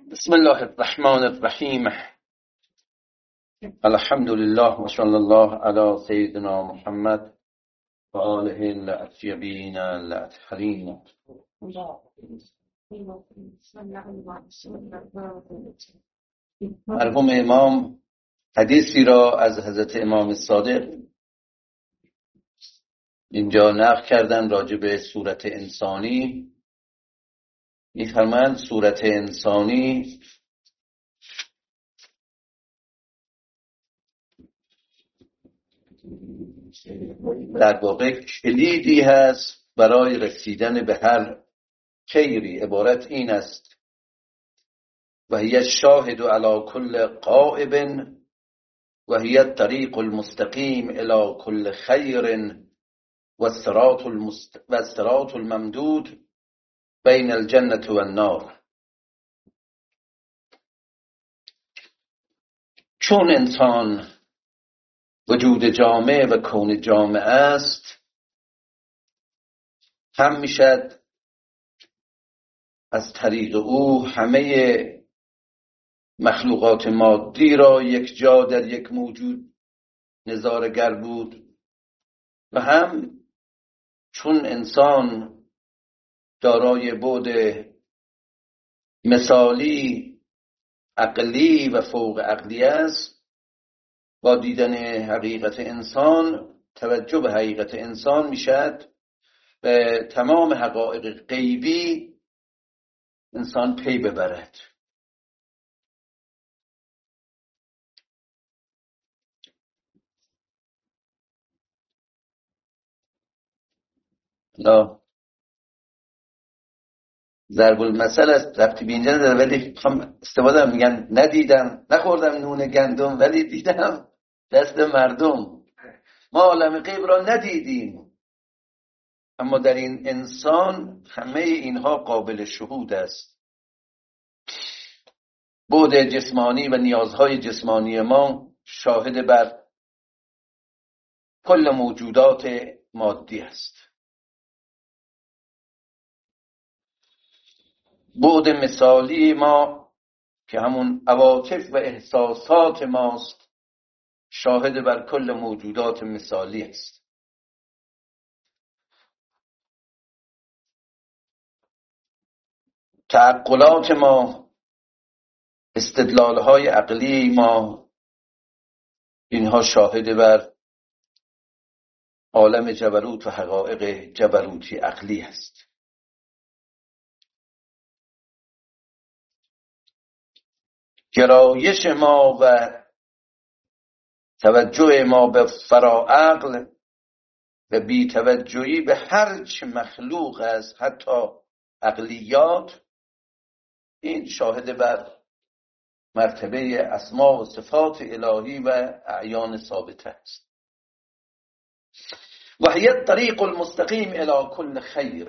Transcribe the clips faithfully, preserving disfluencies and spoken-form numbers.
بسم الله الرحمن الرحیم. الحمد لله و صلی الله علی سیدنا محمد و آله الاطیبین الاطهرین. مرحوم امام حدیثی را از حضرت امام صادق اینجا نقل کردن راجع به صورت انسانی. می‌فرمایند صورت انسانی در واقع کلیدی هست برای رسیدن به هر خیری. عبارت این است: و هی الشاهد علی کل غائب و هی الطریق المستقیم الی کل خیر و الصراط المست... و الصراط الممدود بین الجنة و النار. چون انسان وجود جامع و کون جامع است، هم میشد از طریق او همه مخلوقات مادی را یک جا در یک موجود نظاره‌گر بود، و هم چون انسان دارای بعد مثالی، عقلی و فوق عقلی است، با دیدن حقیقت انسان، توجه به حقیقت انسان میشد به تمام حقایق غیبی انسان پی ببرد. لا ضرب المثل است، ربطی به اینجا نداره، ولی میخوام استفاده میگن ندیدم نخوردم نون گندم ولی دیدم دست مردم. ما عالم غیب را ندیدیم، اما در این انسان همه اینها قابل شهود است. بعد جسمانی و نیازهای جسمانی ما شاهد بر کل موجودات مادی است. بعد مثالی ما که همون عواطف و احساسات ماست شاهد بر کل موجودات مثالی است. تعقلات ما، استدلالهای عقلی ما، اینها شاهد بر عالم جبروت و حقایق جبروتی عقلی است. گرایش ما و توجه ما به فراعقل و بی توجهی به هر چه مخلوق است، حتی عقلیات، این شاهد بر مرتبه اسما و صفات الهی و اعیان ثابته است. و هی الطریق المستقیم الی کل خیر.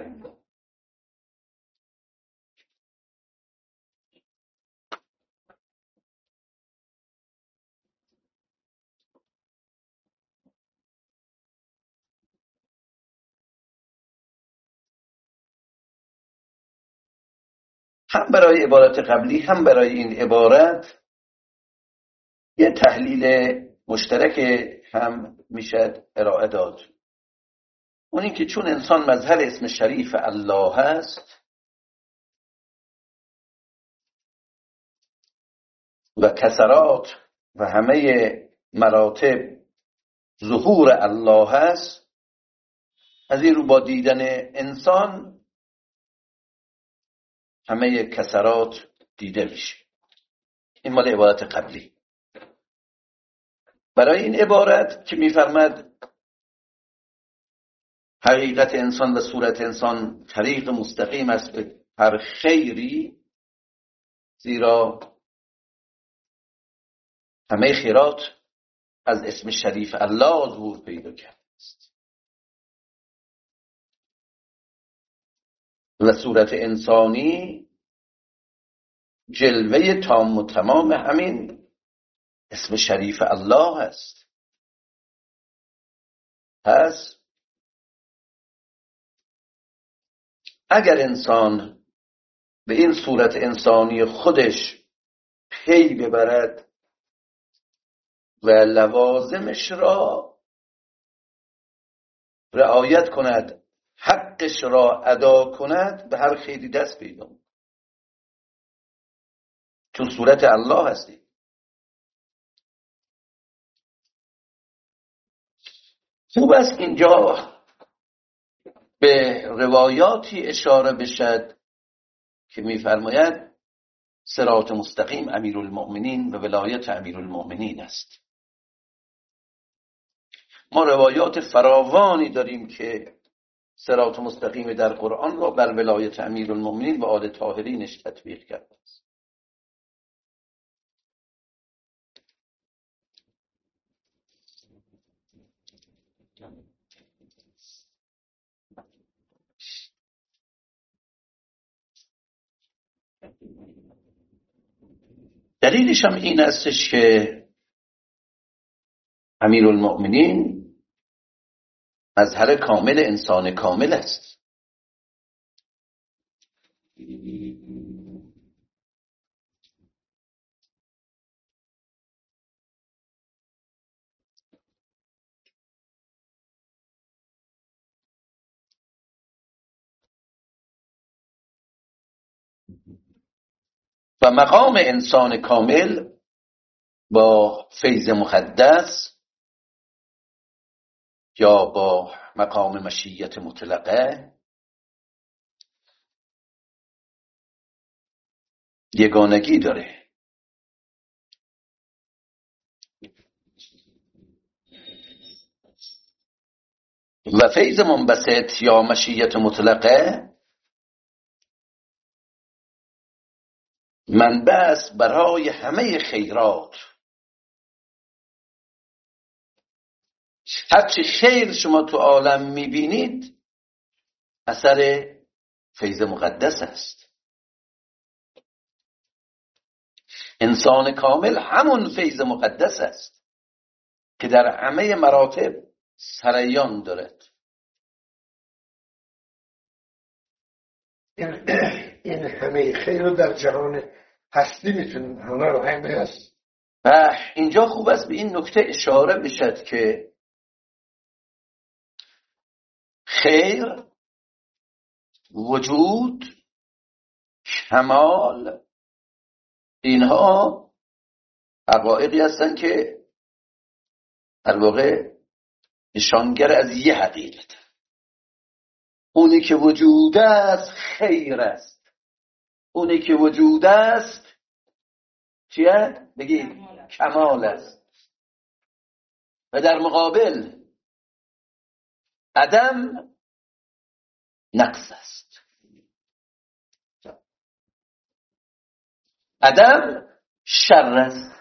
هم برای عبارت قبلی هم برای این عبارت یه تحلیل مشترک هم میشد ارائه داد. اون این که چون انسان مظهر اسم شریف الله هست و کسرات و همه مراتب ظهور الله هست، از این رو با دیدن انسان همه کسرات دیده میشه. این مال عبارت قبلی. برای این عبارت که میفرماد حقیقت انسان و صورت انسان طریق مستقیم است به هر خیری، زیرا همه خیرات از اسم شریف الله ظهور پیدا کرده است و صورت انسانی جلوه تام و تمام همین اسم شریف الله است. پس اگر انسان به این صورت انسانی خودش پی ببرد و لوازمش را رعایت کند، حقش را ادا کند، به هر خیری دست پیدا کند. تو صورت الله هستی. خوب است اینجا به روایاتی اشاره بشد که می‌فرماید صراط مستقیم امیرالمؤمنین و ولایت امیرالمؤمنین است. ما روایات فراوانی داریم که صراط مستقیم در قرآن را بر ولایت امیرالمؤمنین و آل طاهرینش تطبیق کرده است. دلیلش هم این استش که امیرالمؤمنین مظهر کامل انسان کامل است. و مقام انسان کامل با فیض مقدس یا با مقام مشیت مطلقه یگانگی داره. و فیض منبسط یا مشیت مطلقه منبع است برای همه خیرات. هرچی خیر شما تو عالم میبینید اثر فیض مقدس است. انسان کامل همون فیض مقدس است که در همه مراتب سریان دارد. این همه خیر رو در جهان هستی میتونیم همه رو همه هست. و اینجا خوب است به این نکته اشاره بشد که خیر، وجود، کمال، اینها حقایقی هستند که در واقع نشانگر از یه حقیقت. اونی که وجود است خیر است. اونی که وجود است چیه؟ بگید کمال است. و در مقابل عدم نقص است. عدم شر است.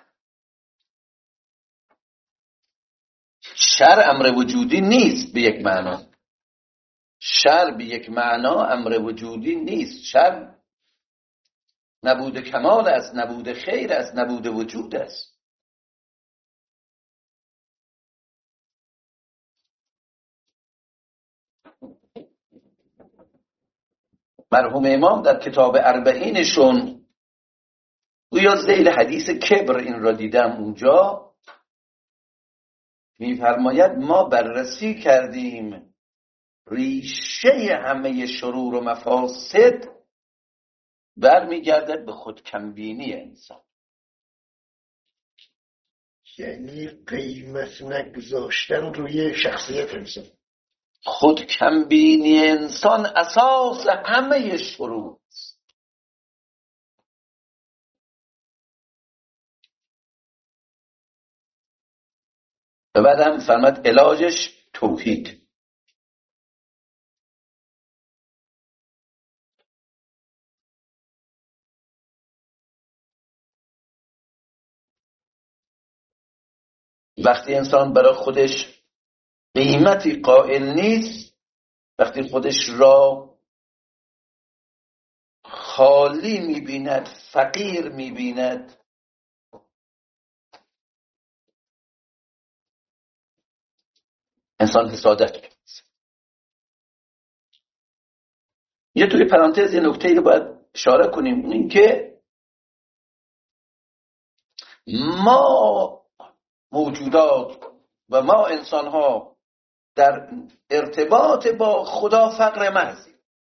شر امر وجودی نیست به یک معنا. شر به یک معنا امر وجودی نیست. شر نبود کمال است، نبود خیر است، نبود وجود است. مرحوم امام در کتاب اربعینشون گویا ذیل حدیث کبر این را دیدم اونجا میفرماید ما بررسی کردیم ریشه همه شرور و مفاسد برمیگردد به خودکمبینی انسان. یعنی قیمت نگذاشتن روی شخصیت انسان. خودکمبینی انسان اساس همه شرور است. و بعدم فرماد علاجش توحید. وقتی انسان برای خودش قیمتی قائل نیست، وقتی خودش را خالی میبیند، فقیر میبیند، انسان حسادت کرد. یه توی پرانتز یه نکته رو باید اشاره کنیم، این که ما موجودات و ما انسان ها در ارتباط با خدا فقر محض.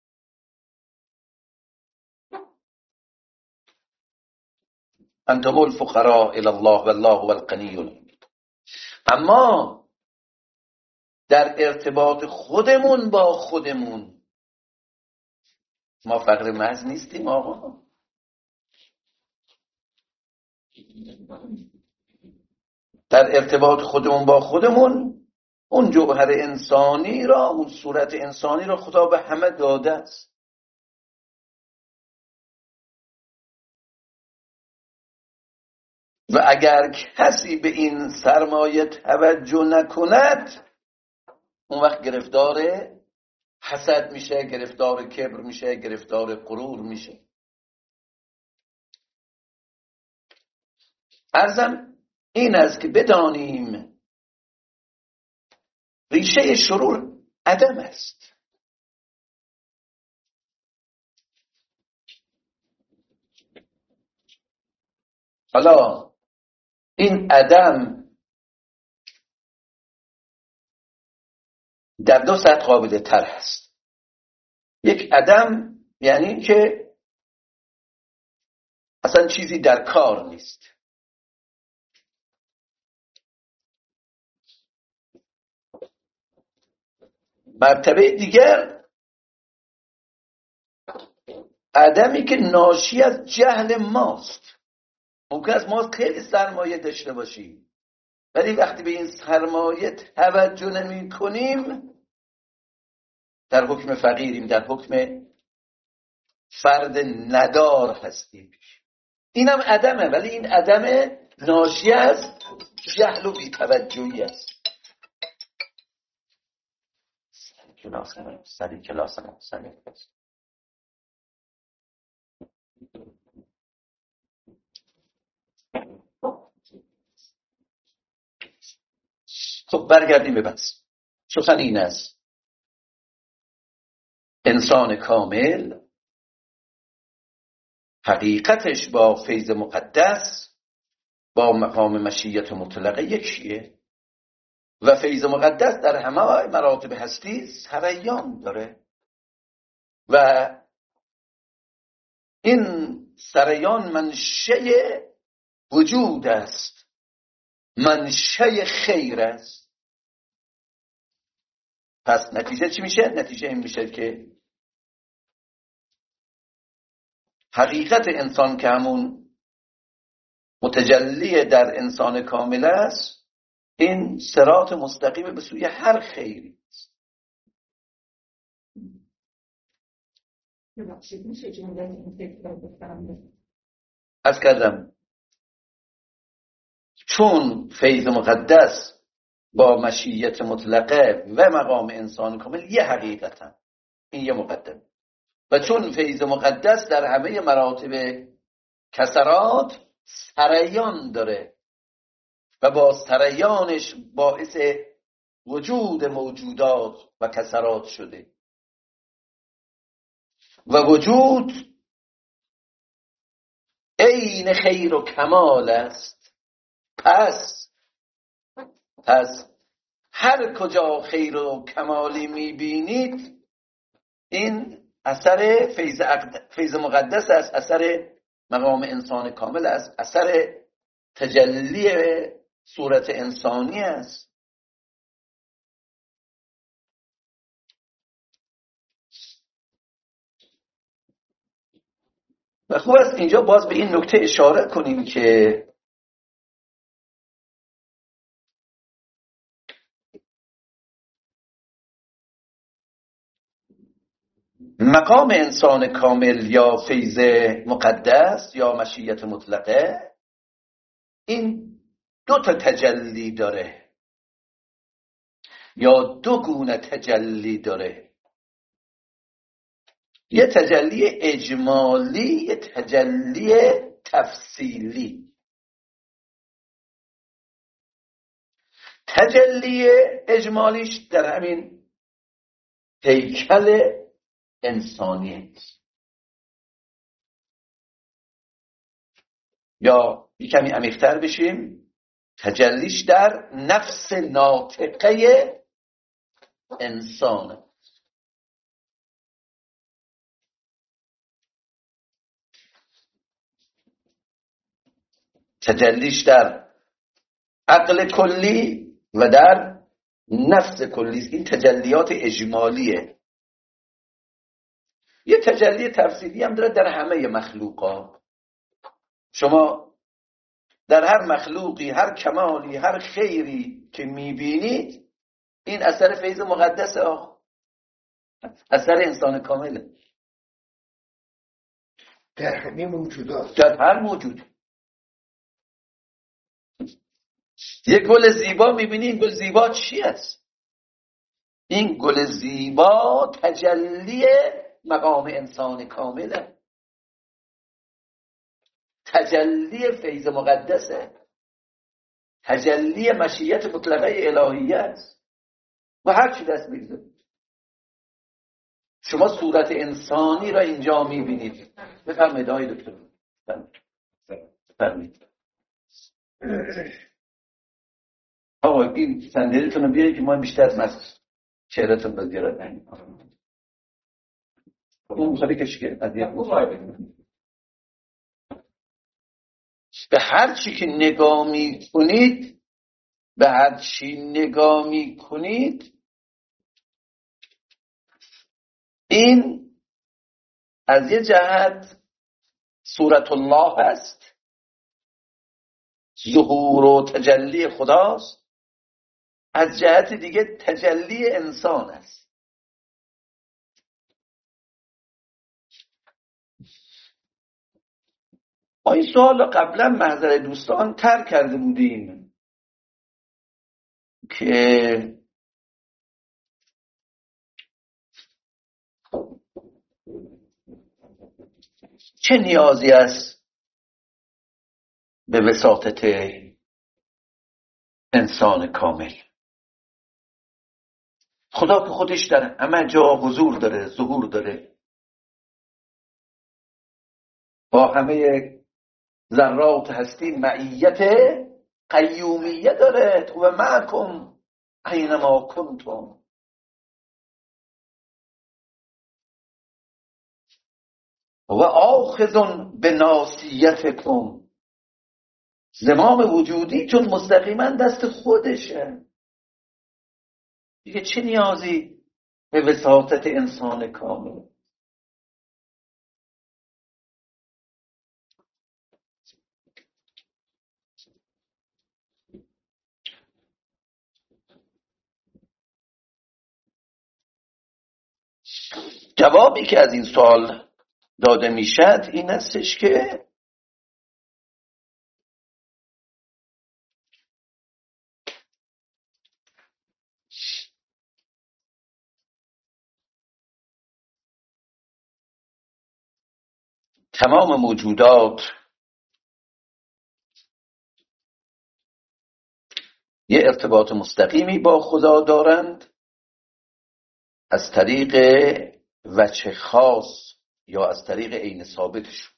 انتم الفقراء الی الله والله هو الغنی الحمید. اما در ارتباط خودمون با خودمون ما فقر محض نیستیم آقا. در ارتباط خودمون با خودمون اون جوهر انسانی را، اون صورت انسانی را خدا به همه داده است. و اگر کسی به این سرمایه توجه نکند، اون وقت گرفتار حسد میشه، گرفتار کبر میشه، گرفتار غرور میشه. عرضم این است که بدانیم ریشه شرور عدم است. حالا این عدم در دو سطح قابل طرح است. یک عدم یعنی که اصلا چیزی در کار نیست. مرتبه دیگر عدمی که ناشی از جهل ماست. ممکن است ما خیلی سرمایه داشته باشیم، ولی وقتی به این سرمایه توجه نمی کنیم در حکم فقیریم، در حکم فرد ندار هستیم. اینم عدمه، ولی این عدم ناشی از جهل و بی‌توجهی است. سری کلاسم سری کلاسم سری کلاسم خب برگردیم به بحث. سخن این است انسان کامل حقیقتش با فیض مقدس، با مقام مشیت مطلقه یکیه و فیض مقدس در همه مراتب هستی سریان داره و این سریان منشأ وجود است، منشأ خیر است. پس نتیجه چی میشه؟ نتیجه این میشه که حقیقت انسان که همون متجلی در انسان کامل است، این صراط مستقیم به سوی هر خیری است. از کردم چون فیض مقدس با مشیت مطلقه و مقام انسان کامل یه حقیقتن، این یه مقدم، و چون فیض مقدس در همه مراتب کسرات سریان داره و با سریانش باعث وجود موجودات و کسرات شده و وجود عین خیر و کمال است. پس پس هر کجا خیر و کمالی میبینید این اثر فیض, فیض مقدس است، اثر مقام انسان کامل است، اثر تجلی صورت انسانی است. و خوب است اینجا باز به این نکته اشاره کنیم که مقام انسان کامل یا فیض مقدس یا مشیت مطلقه این دو تا تجلی داره یا دو گونه تجلی داره. یه تجلی اجمالی، یه تجلی تفصیلی. تجلی اجمالیش در همین هیکل انسانی است. یا یک کمی عمیق‌تر بشیم، تجلیش در نفس ناطقه انسان، تجلیش در عقل کلی و در نفس کلی. این تجلیات اجمالیه. یه تجلی تفصیلی هم داره در همه مخلوقات. شما در هر مخلوقی، هر کمالی، هر خیری که میبینید، این اثر فیض مقدس آقا، اثر انسان کامله در همه موجودات، در هر موجود. یک گل زیبا میبینی، این گل زیبا چی است؟ این گل زیبا تجلی مقام انسان کامله، تجلی فیض مقدسه، تجلی مشیت مطلقه الهیه است. و هر چی دست بگذارید، شما صورت انسانی را اینجا میبینید. بفرمایید آقای دکتر. بفرمایید. آقا این صندلیتون رو بیارید که ما بیشتر از چهرهتون رو زیارت نکنیم. اون مخالی کشی که به هر چی که نگاه میکنید، به هر چی نگاه میکنید، این از یه جهت صورت الله است، ظهور و تجلی خداست، از جهت دیگه تجلی انسان است. ما این سوال قبلا محضر دوستان تر کرده بودیم که چه نیازی است به وساطت انسان کامل. خدا که خودش در همه جا حضور داره، ظهور داره، با همه ذرات هستی معیت قیومیه داره. و معکم اینما کنتم. و آخذ به ناصیتکم. زمام وجودی چون مستقیما دست خودشه، دیگه چه نیازی به وساطت انسان کامل؟ جوابی که از این سوال داده میشد این استش که تمام موجودات یه ارتباط مستقیمی با خدا دارند از طریق وجه خاص یا از طریق عین ثابتشون.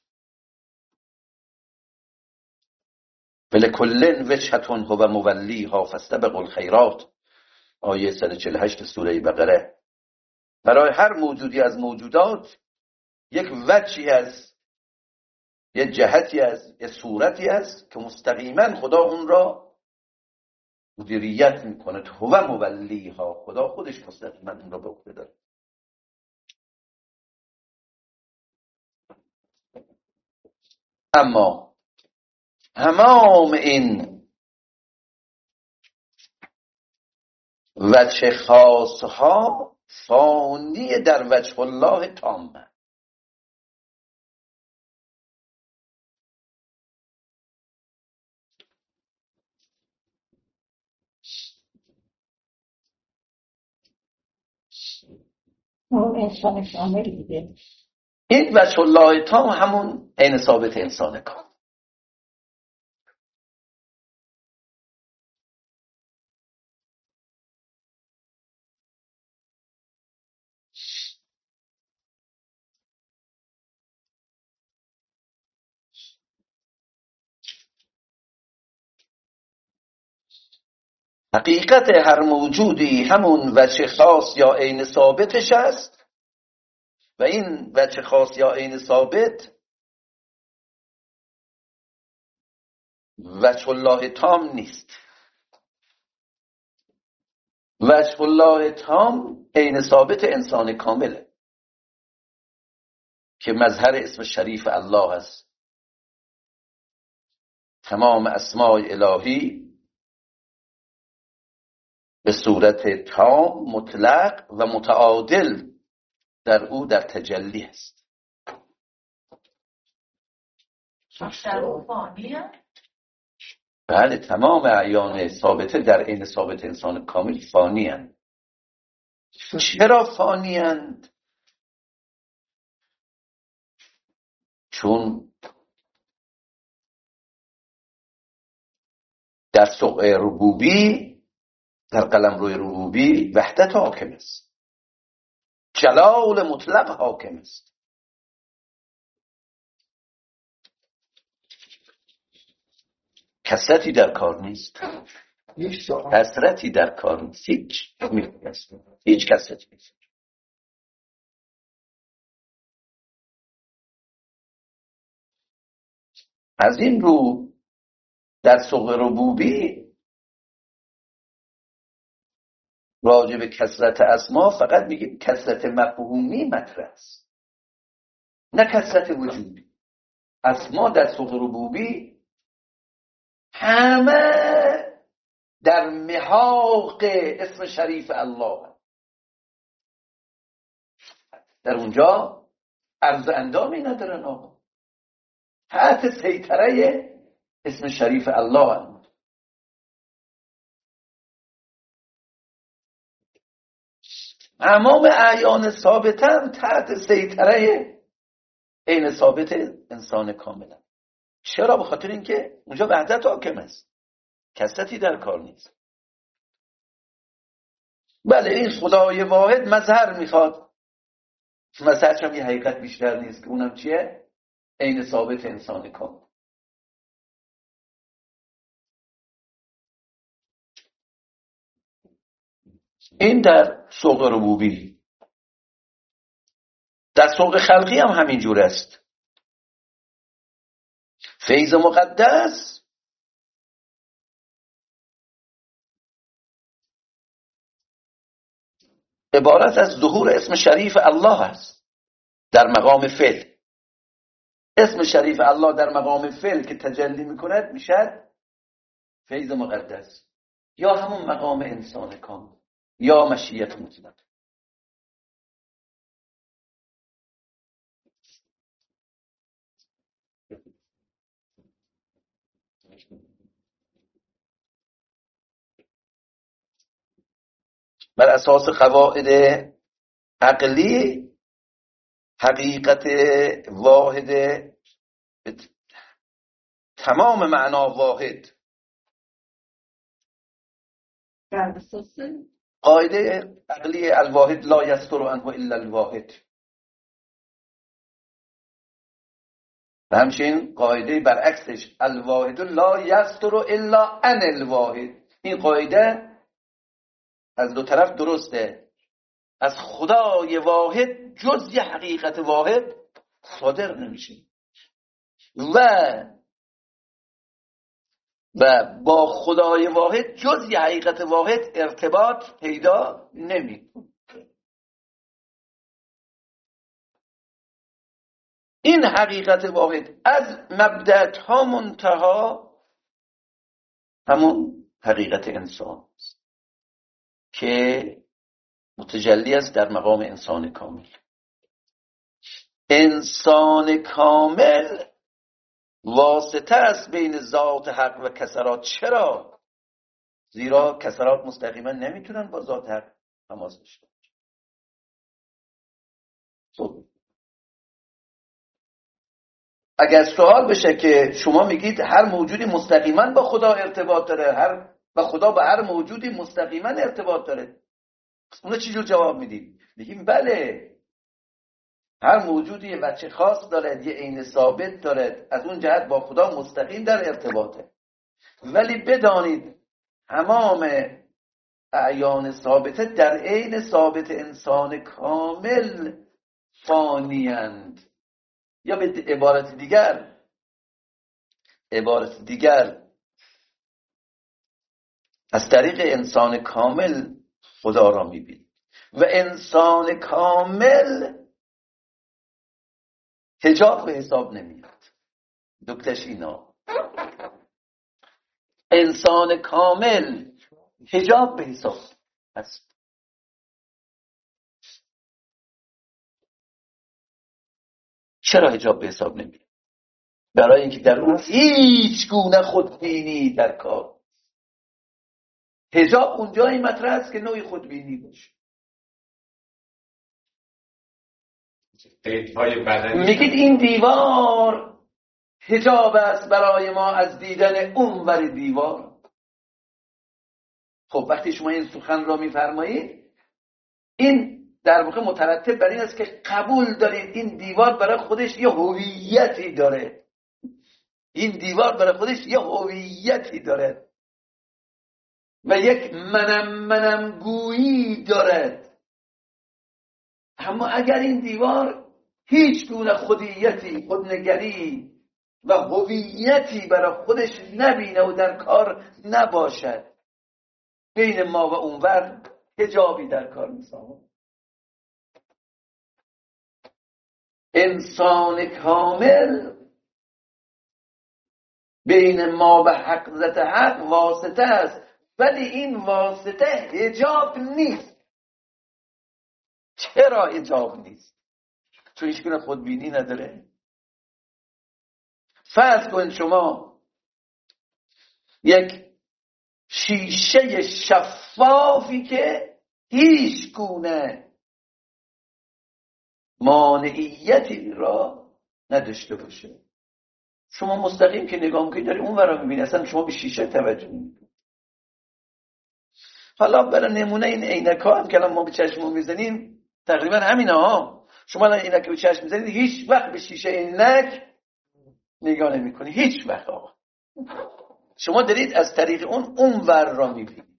ولکل وجهة هو مولیها فاستبقوا الخیرات، آیه صد و چهل و هشت سوره بقره. برای هر موجودی از موجودات یک وجهی است، یک جهتی است، یک صورتی است که مستقیما خدا اون را مدیریت میکنه. هو مولیها، خدا خودش مستقیما اون را به عهده داره. اما تمام این وجه خاص ها فانی در وجه الله تامه. اون انسان کامل دیگه. این وجه الله تام همون عین ثابت انسان کامل. حقیقت هر موجودی همون وجه خاص یا عین ثابتش است و این وجه خاص یا عین ثابت وجه الله تام نیست. وجه الله تام عین ثابت انسان کامله که مظهر اسم شریف الله است. تمام اسماء الهی به صورت تام، مطلق و متعادل در او در تجلی است. بله، تمام اعیان ثابته در عین ثابت انسان کامل فانی هستند. چرا فانی هستند؟ چون در سوء ربوبی، در قلمرو ربوبی وحدت حاکم است، جلال مطلق حاکم است. کثرتی در کار نیست، کثرتی در کار نیست، هیچ هیچ کثرتی نیست. از این رو در سوء ربوبی راجع به کثرت اسما فقط میگیم کثرت مفهومی مطرح است، نه کثرت وجودی. اسما در سوء ربوبی همه در محاق اسم شریف الله، در اونجا عرض اندامی ندارن آقا، تحت سیطره اسم شریف الله هم. تمام اعیان ثابتن تحت سیطره عین ثابت انسان کاملا. چرا؟ به خاطر اینکه اونجا وحدت حاکم است، کثرتی در کار نیست. بله، این خدای واحد مظهر میخواد، مظهرش هم یه حقیقت بیشتر نیست که اونم چیه؟ عین ثابت انسان کامل. این در سوق ربوبی. در سوق خلقی هم همین جور است. فیض مقدس عبارت از ظهور اسم شریف الله است در مقام فعل. اسم شریف الله در مقام فعل که تجلی میکند میشد فیض مقدس، یا همون مقام انسان کامل یا مشیت مطلق. بر اساس قواعد عقلی حقیقت واحد تمام معنا واحد، بر اساس قاعده عقلی الواحد لا یستر عنه الا الواحد، و همچنین قاعده برعکسش الواحد لا یستر الا عن الواحد. این قاعده از دو طرف درسته، از خدای واحد جز یه حقیقت واحد صادر نمیشه و و با خدای واحد جز یه حقیقت واحد ارتباط پیدا نمیکنه. این حقیقت واحد از مبدأ تا منتها همون حقیقت انسان است که متجلی است در مقام انسان کامل. انسان کامل واسطه است بین ذات حق و کسرات. چرا؟ زیرا کسرات مستقیما نمیتونن با ذات حق تماس داشته باشن. اگر سوال بشه که شما میگید هر موجودی مستقیما با خدا ارتباط داره، هر و خدا با هر موجودی مستقیما ارتباط داره، اونو چی جور جواب میدیم؟ میگیم بله، هر موجودی یه وجه خاص داره، یه عین ثابت داره، از اون جهت با خدا مستقیم در ارتباطه. ولی بدانید تمام اعیان ثابته در عین ثابت انسان کامل فانیند. یا به عبارت دیگر عبارت دیگر از طریق انسان کامل خدا را می‌بینید و انسان کامل حجاب به حساب نمیاد. دکترش اینا انسان کامل حجاب به حساب هست. چرا حجاب به حساب نمیاد؟ برای اینکه در اون هیچ گونه خودبینی در کار. حجاب اونجایی مطرح است که نوعی خودبینی باشه. میگید این دیوار حجاب است برای ما از دیدن اونور دیوار. خب وقتی شما این سخن را میفرمایید، این در واقع مترتب بر این است که قبول دارید این دیوار برای خودش یه هویتی داره. این دیوار برای خودش یه هویتی داره و یک منم منم گویی دارد. اما اگر این دیوار هیچ گونه خودیتی، خودنگری و هویتی برای خودش نبینه و در کار نباشد، بین ما و اونور حجابی در کار می‌سازد. انسان کامل بین ما و حق ذات حق واسطه است، ولی این واسطه حجاب نیست. چرا حجاب نیست؟ چون هیچ گونه خودبینی نداره. فرض کن شما یک شیشه شفافی که هیچ گونه مانعیتی را نداشته باشه، شما مستقیم که نگاه میکنید داری اون ورا میبینید، اصلا شما به شیشه توجه نمیکنید. حالا برای نمونه این عینک‌ها هم که الان ما به چشممون میزنیم تقریبا همینا ها. شما الان عینک به چشم میزنید هیچ وقت به شیشه عینک نگاه نمیکنید، هیچ وقت. آقا شما دارید از طریق اون اون ور را میبینید.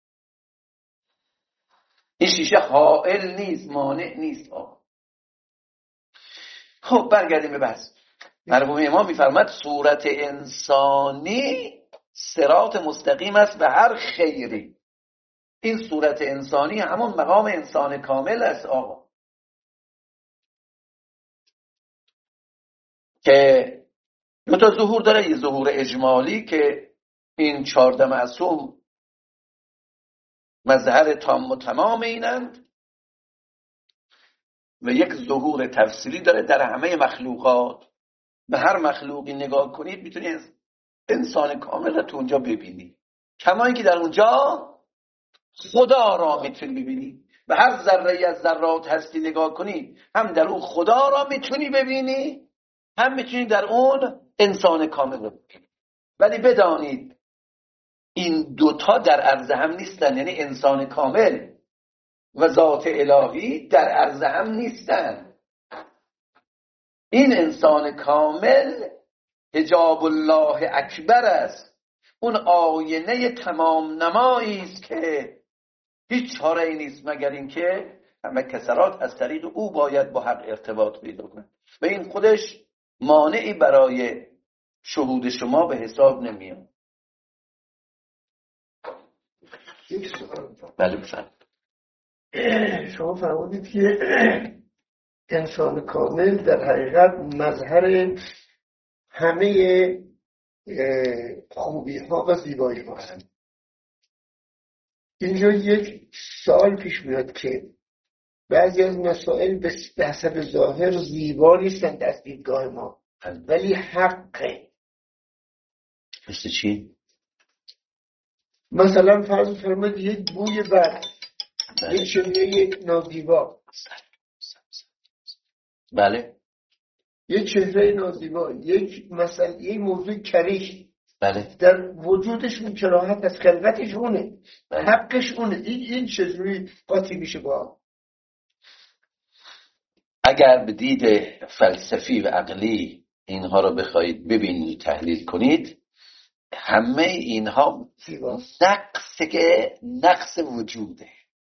این شیشه حائل نیست، مانع نیست. آقا خب برگردیم به بحث. مرحوم امام میفرماد صورت انسانی صراط مستقیم است به هر خیری. این صورت انسانی همون مقام انسان کامل است آقا، که دو تا ظهور داره. یه ظهور اجمالی که این چهارده معصوم مظهر تام و تمام اینند، و یک ظهور تفصیلی داره در همه مخلوقات. به هر مخلوقی نگاه کنید میتونید انسان کامل را تو اونجا ببینید، کما اینکه در اونجا خدا را میتونی ببینی. به هر ذره از ذرات هستی نگاه کنی، هم در اون خدا را میتونی ببینی، هم میتونی در اون انسان کامل را ببینی. ولی بدانید این دوتا در عرض هم نیستن، یعنی انسان کامل و ذات الهی در عرض هم نیستن. این انسان کامل حجاب الله اکبر است، اون آینه تمام نمایی است که هیچ چاره‌ای نیست مگر اینکه همه کسرات از طریق او باید با حق ارتباط پیدا کنه و این خودش مانعی برای شهود شما به حساب نمیاد. یک سوال. بله بفرمایید. شما فرمودید که انسان کامل در حقیقت مظهر همه خوبی ها و زیبایی ها هست. اینجا یک سوال پیش میاد که بعضی از مسائل به حسب ظاهر زیبا نیستند از دیدگاه ما، ولی حقه. مثل چی؟ مثلا فرض فرمایید یک بوی بد، یک چهره نازیبا. بله. یک چهره نازیبا، یک مثلا یک موضوع کریش، بله. در وجودش اون کراهت از خلقتش اونه، بله. حقش اونه. این این چجوری قاطی میشه با؟ اگر به دید فلسفی و عقلی اینها رو بخواید ببینید تحلیل کنید، همه اینها نقص که نقص وجوده،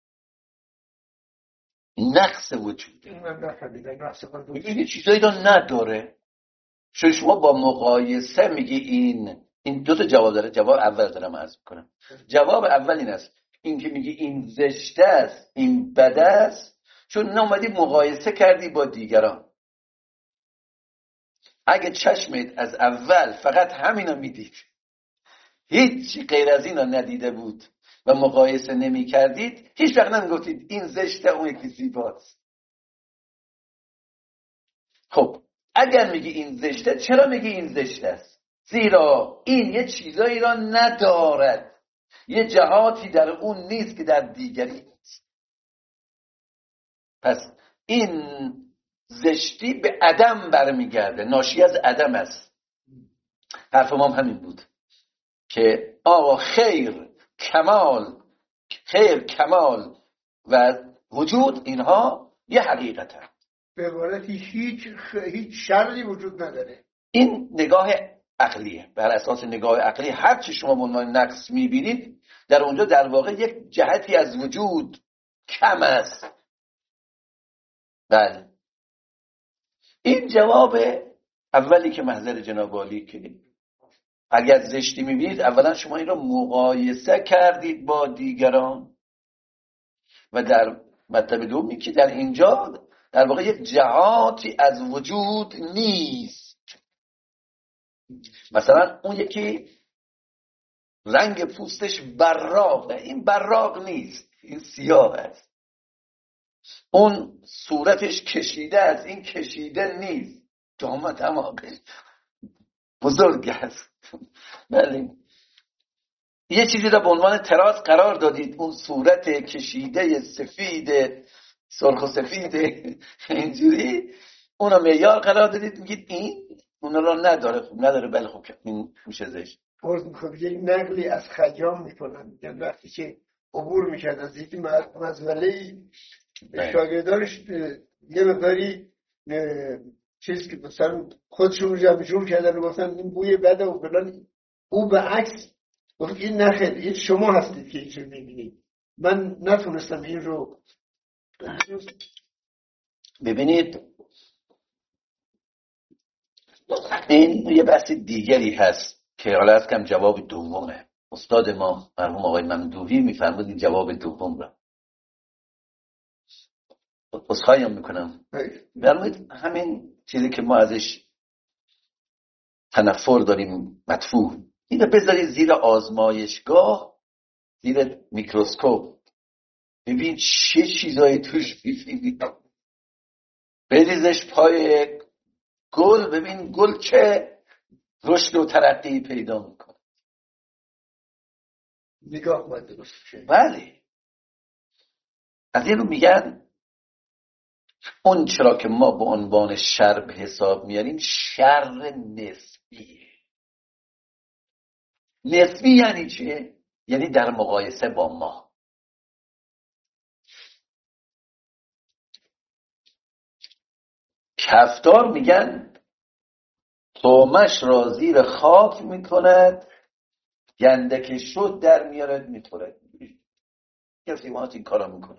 نقص وجوده. یه چیزایی رو نداره. شما با مقایسه میگی این این دو تا جواب داره. جواب اول دارم عرض کنم. جواب اول این است، این که میگی این زشته است، این بده است، چون نامدی مقایسه کردی با دیگران. اگه چشمت از اول فقط همینو میدید، هیچ غیر از اینو ندیده بود و مقایسه نمی کردید، هیچ وقت نمیگفتید این زشته اون یکی زیباست. خب اگر میگی این زشته، چرا میگی این زشته است؟ زیرا این یه چیزایی را ندارد، یه جهاتی در اون نیست که در دیگری نیست. پس این زشتی به عدم برمیگرده، ناشی از عدم است. حرف ما هم همین بود که آقا خیر، کمال، خیر، کمال و وجود، اینها یه حقیقت هست. به عبارتی هیچ هیچ شری وجود نداره. این نگاه عقلیه. بر اساس نگاه عقلی هر چی شما به عنوان نقص میبینید، در اونجا در واقع یک جهتی از وجود کم است. بله، این جواب اولی که محضر جناب عالی که اگر زشتی میبینید، اولا شما این رو مقایسه کردید با دیگران، و در مطلب دومی که در اینجا در واقع یک جهاتی از وجود نیست. مثلا اون یکی رنگ پوستش براقه، این براق نیست، این سیاه است. اون صورتش کشیده است، این کشیده نیست. دامه دماغش بزرگ است. بله، یه چیزی را به عنوان تراس قرار دادید، اون صورت کشیده سفید، سرخ و سفید اینجوری، اون رو معیار قرار دادید، میگید این اون رو نداره. خب نداره، بله خب این میشه زشت. فرض میکنم یک نقلی از خیام میکنن، یعنی وقتی که عبور میکرد از یکی مزوله شاگردانش یه مقداری چیز که مثلا خودشون جمع جور کردن و گفتن این بوی بده و فلان، او به عکس گفت این نخیر، این شما هستید که اینجور میبینید، من نتونستم این رو. ببینید این یه بحث دیگری هست که حالا از کم جواب دومه. استاد ما مرحوم آقای ممدوحی میفرمود این جواب دوم را عذرخواهی میکنم، فرمودید همین چیزی که ما ازش تنفر داریم مدفوع، اینو بذارید زیر آزمایشگاه، زیر میکروسکوپ، ببین چه چیزایی توش می‌بینی. بریزش پای گل، ببین گل چه رشد و ترقی پیدا میکنه. نگاه باید درست شه. بله، از این رو میگن اون چرا که ما به عنوان شر به حساب میاریم، شر نسبیه. نسبی یعنی چیه؟ یعنی در مقایسه با ما. کفتار میگن تومش را زیر خاک میکند، گندک شد در میارد میخورد. کسی ما این کارا میکنه.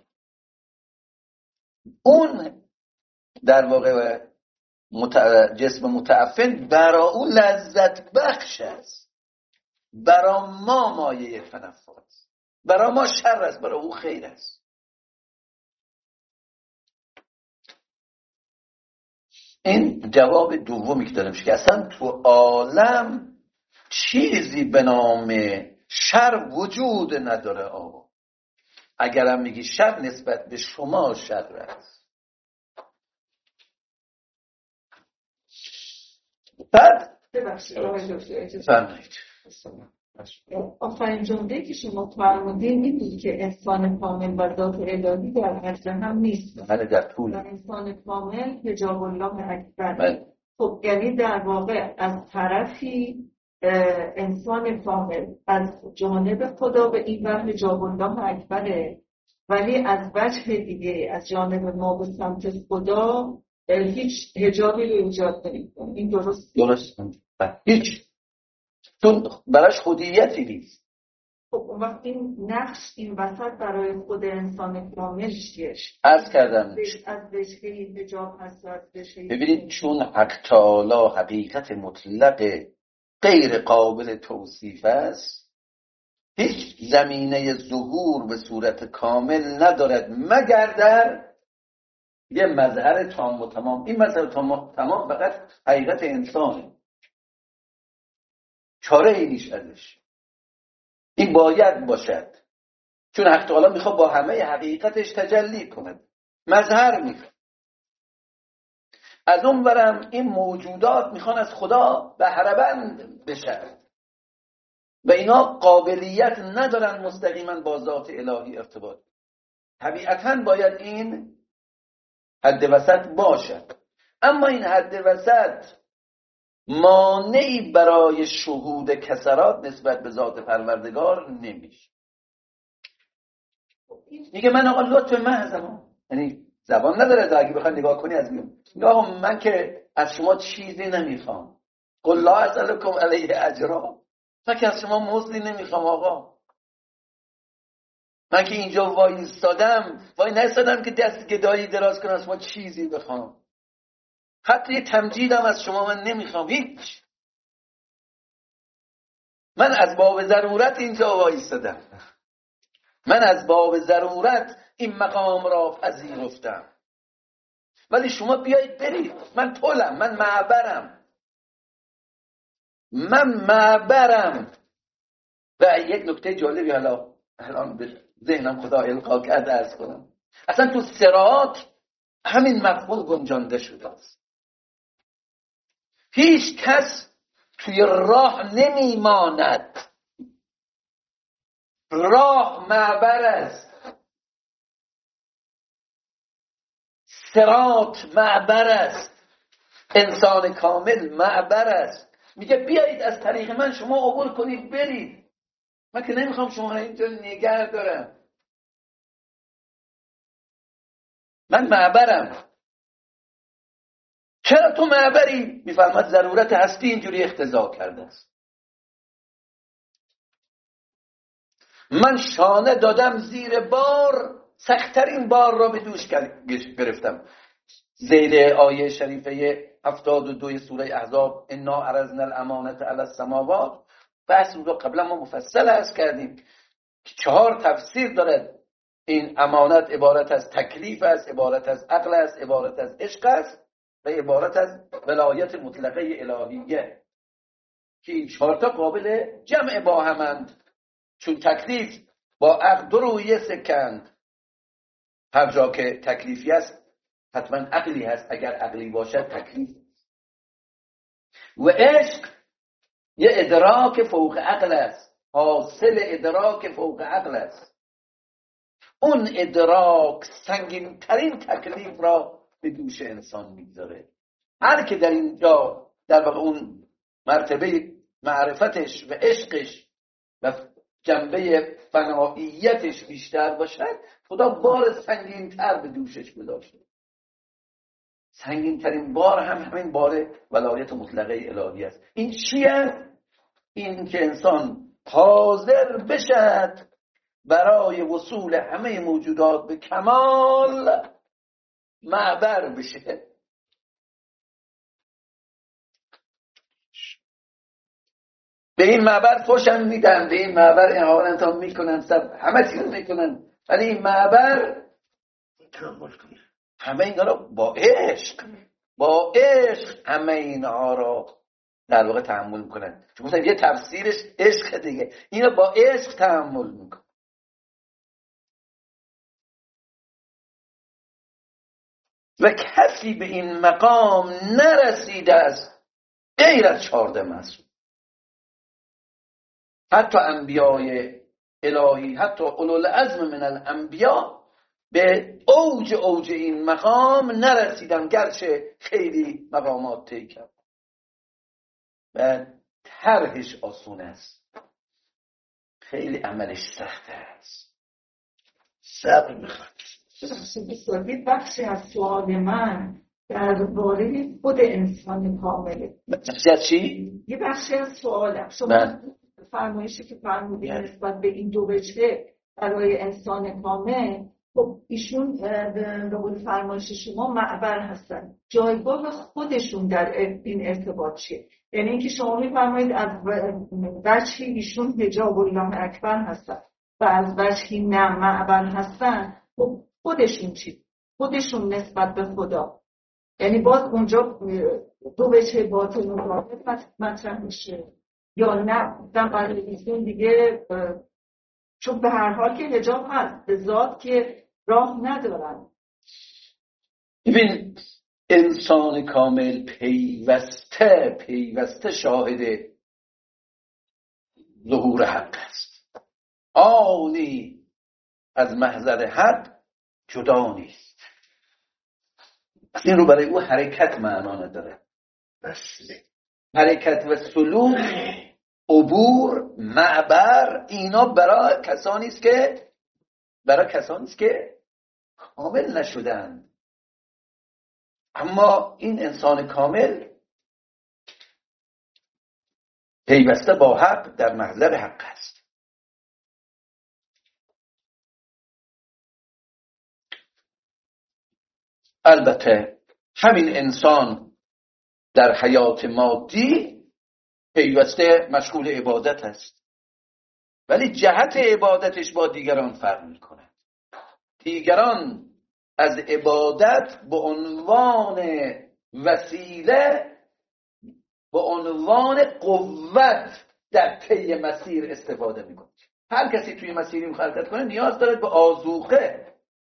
اون در واقع متع... جسم متعفن برا اون لذت بخش است، برا ما مایه تنفر است، برا ما شر است، برا او خیر است. این جواب دومی که دارم که اصلا تو عالم چیزی به نام شر وجود نداره. آقا اگرم میگی شر، نسبت به شما شر است. بعد ببخشید آخرین جمله که شما فرمودین این بود که انسان کامل و ذات الهی در اصل هم نیست. بله، در طول انسان کامل حجاب الله اکبر. خب یعنی در واقع از طرفی انسان کامل از جانب خدا به این ور حجاب الله اکبره، ولی از وجه دیگه از جانب ما به سمت خدا هیچ حجابی رو ایجاد نمی‌کنه. این درست؟ درست. هیچ چون براش خودیتی نیست. خب اون وقت این نقش این وسط برای خود انسان کامل چیه؟ عرض کردم از وجهه حجاب هست و از وجهه ببینید چون حق تعالی حقیقت مطلق غیر قابل توصیف است، هیچ زمینه ظهور به صورت کامل ندارد مگر در یه مظهر تام و تمام. این مظهر تام و تمام فقط حقیقت انسانه، چاره ای نیست ازش. این باید باشد چون حق تعالی میخواد با همه حقیقتش تجلی کند، مظهر میخواد. از اون برم این موجودات میخوان از خدا بهره‌مند بشن و اینا قابلیت ندارن مستقیما با ذات الهی ارتباط. طبیعتاً باید این حد وسط باشد، اما این حد وسط مانعی برای شهود کسرات نسبت به ذات پروردگار نمیشه. میگه من آقا لطف محضم، یعنی زبان نداره تا اگه بخوای نگاه کنی از میون یا من که از شما چیزی نمیخوام، قل لا اسألکم علیه اجرا، من که از شما مزدی نمیخوام آقا. من که اینجا وای ایستادم وای نایستادم که دست گدایی دراز کنم از شما چیزی بخوام، حتی یه تمجیدم از شما من نمیخوام، هیچ. من از باب ضرورت اینجا وای ایستادم، من از باب ضرورت این مقام را پذیرفتم، ولی شما بیایید برید. من طولم، من معبرم، من معبرم. و یک نکته جالبی حالا الان به ذهنم خدا القا کرده عرض کنم، اصلا تو صراط همین مفهوم گنجانده شده است. هیچ کس توی راه نمیماند، راه معبر است، صراط معبر است، انسان کامل معبر است. میگه بیایید از طریق من شما عبور کنید برید، من که نمیخوام شما اینجا نگه دارم، من معبرم. چرا تو معبری؟ میفرماد ضرورت هستی اینجوری اقتضا کرده است. من شانه دادم زیر بار، سخت‌ترین بار را به دوش گرفتم. زیر آیه شریفه هفتاد و دو سوره احزاب، انا عرضنا الامانة علی السماوات، بحث رو قبلا ما مفصل عرض کردیم که چهار تفسیر دارد. این امانت عبارت از تکلیف است، عبارت از عقل است، عبارت از عشق است و عبارت از ولایت مطلقه الهیه، که این چهار تا قابل جمع با همند. چون تکلیف با عقل دو رویه سکند، هر جا که تکلیفی است حتما عقلی هست، اگر عقلی باشد تکلیف. و عشق یه ادراک فوق عقل است، حاصل ادراک فوق عقل است. اون ادراک سنگین ترین تکلیف را به دوش انسان میگذاره. هر که در اینجا در واقع اون مرتبه معرفتش و عشقش و جنبه فناییتش بیشتر باشد، خدا بار سنگین تر به دوشش گذاشته. سنگین ترین بار هم همین بار ولایت مطلقه الهی است. این چیه؟ این که انسان حاضر بشد برای وصول همه موجودات به کمال معبر بشه. به این معبر فوشم میدن، به این معبر اهانت هم میکنن، سب همه چیز میکنن، ولی این معبر همه اینا رو با عشق با عشق همه اینها رو در واقع تحمل میکنن. چون مثلا یه تفسیرش عشق دیگه، اینا با عشق تحمل میکنن. و کسی به این مقام نرسیده است غیر از چهارده معصوم. حتی انبیای الهی، حتی اولوالعزم من الانبیا به اوج اوج این مقام نرسیدن، گرچه خیلی مقامات طی کرد و طرحش آسون است، خیلی عملش سخت است، صبر میخواد. بسیاری بخشی از سوال من درباره خود انسان کامله. چی؟ یه بخشی از سوالم شما فرمایشی که فرمودید نسبت به این دو وجه برای انسان کامل، خب ایشون به قول فرمایش شما معبر هستن، جایگاه خودشون در این ارتباط چیه؟ یعنی اینکه شما میفرمایید از وجهی ایشون حجاب الله اکبر هستن و از وجهی نه معبر هستن، خب خودشون چی؟ خودشون نسبت به خدا، یعنی باز اونجا دو وجه باطن و ظاهر مطرح میشه یا نه؟ در برای ایشون دیگه چون به هر حال که حجاب هست، به ذات که راه ندارن. ببین انسان کامل پیوسته پیوسته شاهد ظهور حق است، آنی از محضر حق جدا نیست. این رو برای او حرکت معنا نداره. حرکت و سلوک، عبور، معبر، اینا برای کسانی است که برای کسانی است که کامل نشدن. اما این انسان کامل پیوسته با حق در محضر حق است. البته همین انسان در حیات مادی پیوسته مشغول عبادت است، ولی جهت عبادتش با دیگران فرق می‌کند. دیگران از عبادت به عنوان وسیله، به عنوان قوت در طی مسیر استفاده می‌کنه. هر کسی توی مسیری حرکت کنه نیاز داره به آذوقه.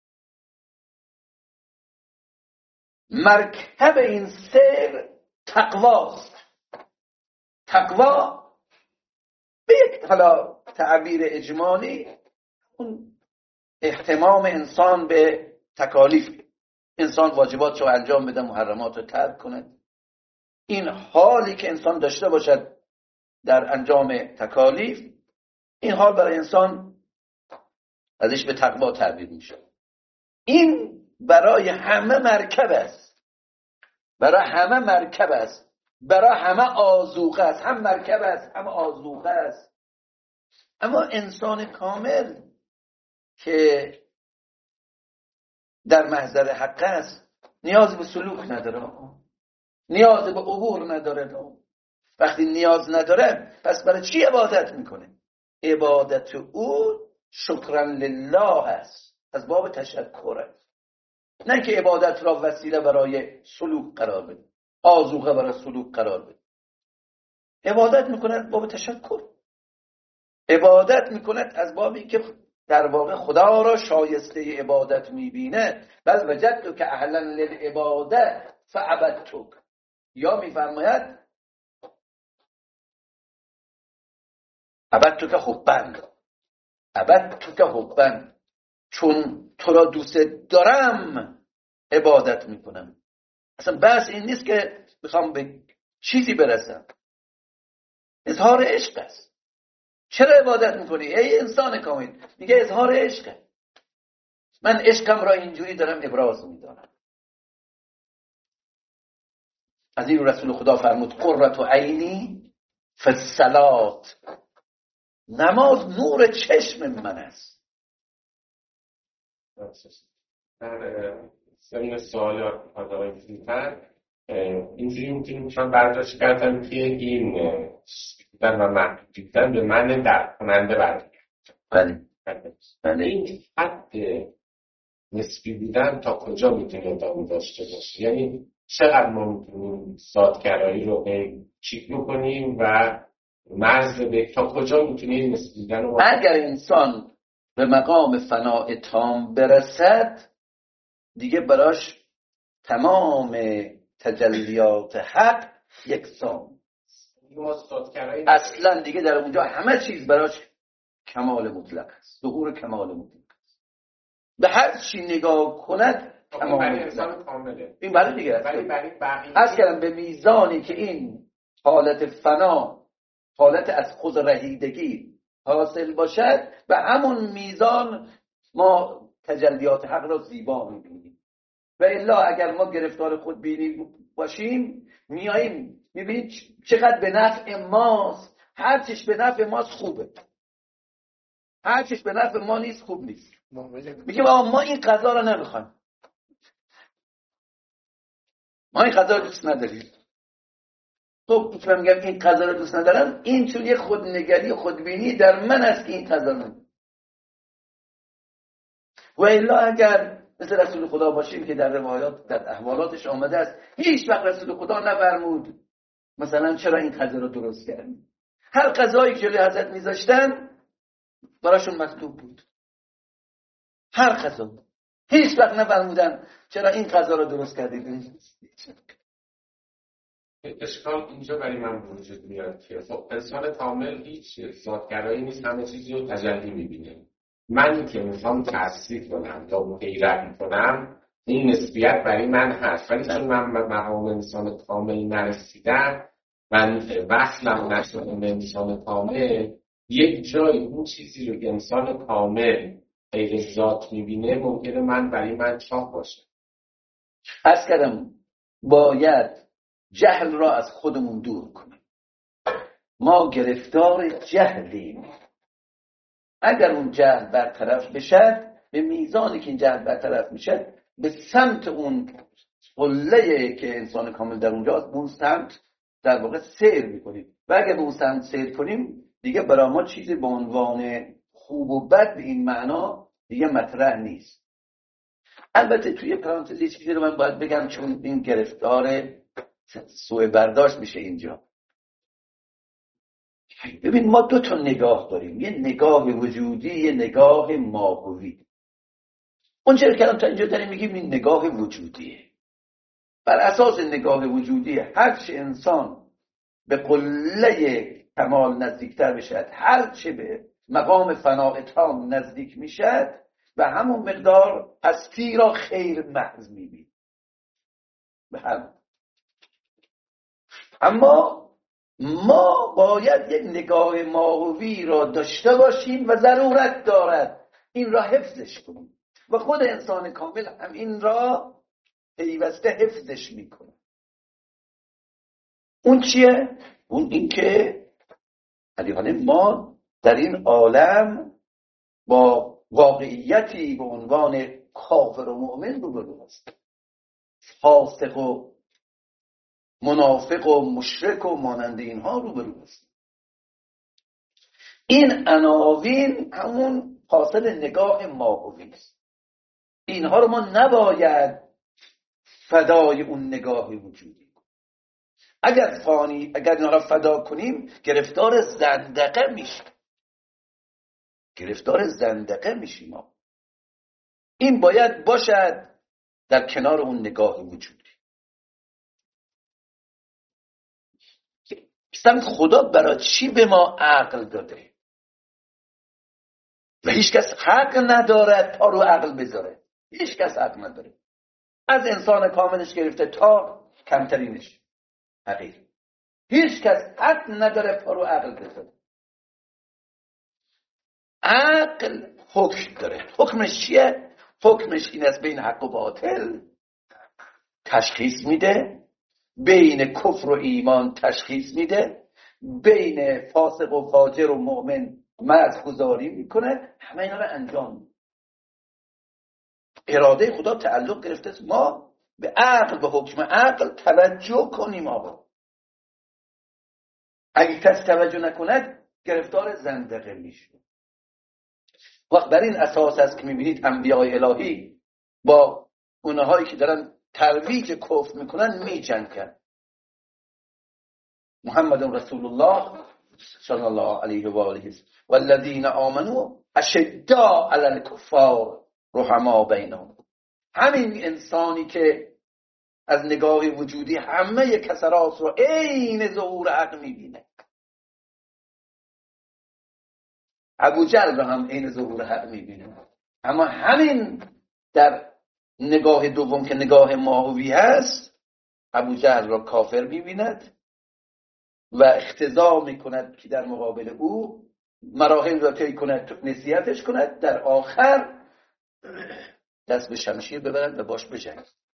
مرکب این سیر تقواست. تقوا به یک حالا تعبیر اجمالی اون اهتمام انسان به تکالیف، انسان واجبات رو انجام بده، محرمات رو ترک کنه. این حالی که انسان داشته باشد در انجام تکالیف، این حال برای انسان ازش به تقوا تعبیر میشه. این برای همه مرکب است، برای همه مرکب است، برای همه آذوقه است. هم مرکب است هم آذوقه است. اما انسان کامل که در محضر حق است نیاز به سلوک نداره، نیاز به عبور نداره. وقتی نیاز نداره پس برای چی عبادت میکنه؟ عبادت او شکرا لله است، از باب تشکره، نه که عبادت را وسیله برای سلوک قرار بده، آذوقه برای سلوک قرار بده. عبادت میکند باب تشکر، عبادت میکند از بابی که در واقع خدا را شایسته عبادت میبینه. بل وجدت که اهلا للعباده فعبدتک، یا میفرماید عبدتک حبا، عبدتک حبا، چون تو را دوست دارم عبادت میکنم. اصلا بحث این نیست که بخوام به چیزی برسم، اظهار عشق است. چرا عبادت میکنی؟ ای انسان کامل میگه اظهار عشقه، من عشقم را اینجوری دارم ابراز میدارم. از این رسول خدا فرمود قرة عینی فی الصلاة، نماز نور چشم من است. در ضمن سوالات آقای فیلتر اینجوری میتونیم چون برداشت کردم که این دیدن و محدود دیدن به من در کننده برمیگرد. بله بله. این حد نسبی دیدن تا کجا میتونه ادامه داشته باشه؟ یعنی چقدر ما میتونیم ذاتگرایی رو چیک میکنیم و مرز به تا کجا میتونیم نسبی دیدن رو؟ اگر انسان به مقام فناء تام برسد دیگه براش تمام تجلیات حق یکسان، اصلا دیگه در اونجا همه چیز براش کمال مطلق است، ظهور کمال مطلق است. به هر چی نگاه کند کمال مطلق کامله. این بله دیگه از کردم به میزانی که این حالت فنا، حالت از خود رهیدگی حاصل باشد، به همون میزان ما تجلیات حق را زیبا میبینیم. و الا اگر ما گرفتار خودبینی باشیم میاییم میبینید چقدر به نفع ماست، هر چیش به نفع ماست خوبه، هر چیش به نفع ما نیست خوب نیست. میگه ما این غذا رو نمیخوایم، ما این غذا رو دوست نداریم. خب میتونم میگم این غذا رو دوست ندارم، این چون یه خودنگری خودبینی در من است که این غذا رو. و الا اگر مثل رسول خدا باشیم که در روایات در احوالاتش آمده است هیچ وقت رسول خدا نفرمود مثلا چرا این غذا رو درست کردیم. هر غذایی که جلوی حضرت میذاشتن براشون مکتوب بود، هر غذا. هیچ وقت نفرمودن چرا این غذا رو درست کردید. اشکال اینجا برای من وجود میاد که خب انسان کامل هیچ ذاتگرایی نیست، همه چیزی رو تجلی میبینه. من که میخوام تأثیر کنم یا پیروی کنم این نسبیت برای من هست، ولی چون من به مقام انسان کامل نرسیدم من وصلم نشده به انسان کامل، یک جای اون چیزی رو که انسان کامل غیر ذات میبینه ممکنه من برای من چاپ باشه. عرض کردم باید جهل را از خودمون دور کنیم. ما گرفتار جهلیم. اگر اون جهل برطرف بشد، به میزانی که این جهل برطرف میشد به سمت اون قله‌ای که انسان کامل در اونجاست، اون سمت در واقع سیر میکنیم. و اگر به اون سمت سیر کنیم دیگه برای ما چیزی به عنوان خوب و بد به این معنا دیگه مطرح نیست. البته توی پرانتز یه چیزی رو من باید بگم، چون این گرفتار سوء برداشت میشه اینجا. ببین ما دو تا نگاه داریم، یه نگاه وجودی، یه نگاه ماهوی. اونجا که تا اینجا داریم میگیم این نگاه وجودیه. بر اساس نگاه وجودی هرچه انسان به قله کمال نزدیکتر بشد، هرچه به مقام فناء تام نزدیک میشد و همون مقدار هستی را خیر محض میبین. به هم اما ما باید یک نگاه ماهوی را داشته باشیم و ضرورت دارد این را حفظش کنیم و خود انسان کامل هم این را پیوسته حفظش میکنه. اون چیه؟ اون این که علیانه ما در این عالم با واقعیتی به عنوان کافر و مؤمن روبرو هستیم، فاسق و منافق و مشرک و مانند اینها روبرو هستیم. این عناوین همون حاصل نگاه ماهوی است. اینها رو ما نباید فدای اون نگاه وجودی کنیم. اگر فانی اگر اینها رو فدا کنیم گرفتار زندقه میشیم، گرفتار زندقه میشیم. ما این باید باشد در کنار اون نگاه وجودی. مثلا خدا برای چی به ما عقل داده و هیچ کس حق نداره تا رو عقل بذاره؟ هیچ کس حق نداره، از انسان کاملش گرفته تا کمترینش حقیر. هیچ کس حق نداره تا رو عقل بذاره. عقل حکم داره. حکمش چیه؟ حکمش این است بین حق و باطل تشخیص میده، بین کفر و ایمان تشخیص میده، بین فاسق و فاجر و مؤمن مرزگذاری میکنه. همه اینا رو انجام میده. اراده خدا تعلق گرفته است ما به عقل، به حکم عقل توجه کنیم. آقا اگه کسی توجه نکند گرفتار زندقه میشه. وقت بر این اساس است که میبینید انبیاء الهی با اونهایی که دارن ترویج کفر میکنن میجنگن. محمد رسول الله صلی الله علیه و آله و الذین آمنوا اشداء علی الکفار رحماء بینهم. همین انسانی که از نگاه وجودی همه کسرات رو عین ظهور حق میبینه، ابو جهل رو هم عین ظهور حق میبینه، اما همین در نگاه دوم که نگاه ماهوی هست ابو جهل را کافر میبیند و اختضا میکند که در مقابل او مراحل را طی کند، نصیحتش کند، در آخر دست به شمشیر ببرد و باش بجنگد.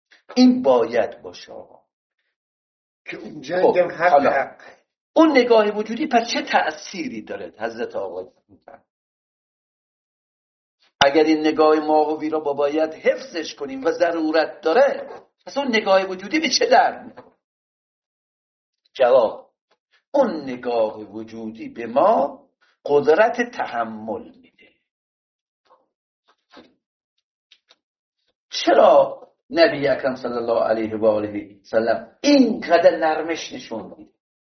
این باید باشه که اون جنگ هم حق حق. اون نگاه وجودی پس چه تأثیری داره حضرت آقای فرمودن؟ اگر این نگاه ماهوی را با باید حفظش کنیم و ضرورت داره، پس اون نگاه وجودی به چه درد می‌خوره؟ جواب: اون نگاه وجودی به ما قدرت تحمل میده. چرا نبی اکرم صلی الله علیه و آله سلم اینقدر نرمش نشون میده؟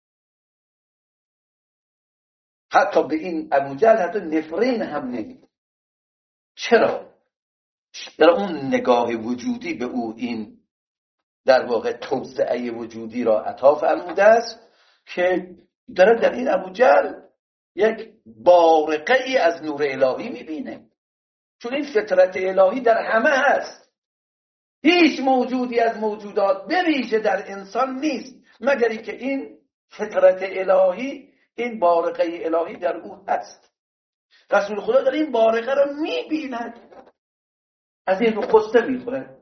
حتی به این ابوجهل حتی نفرین هم نمیده. چرا؟ در اون نگاه وجودی به او این در واقع توسعه وجودی را عطا فرموده است که داره در این ابوجهل یک بارقه ای از نور الهی میبینه، چون این فطرت الهی در همه هست. هیچ موجودی از موجودات به ویژه در انسان نیست مگر اینکه این فطرت الهی، این بارقه الهی در او هست. رسول خدا در این بارقه را میبیند، از این رو قصه میخوره.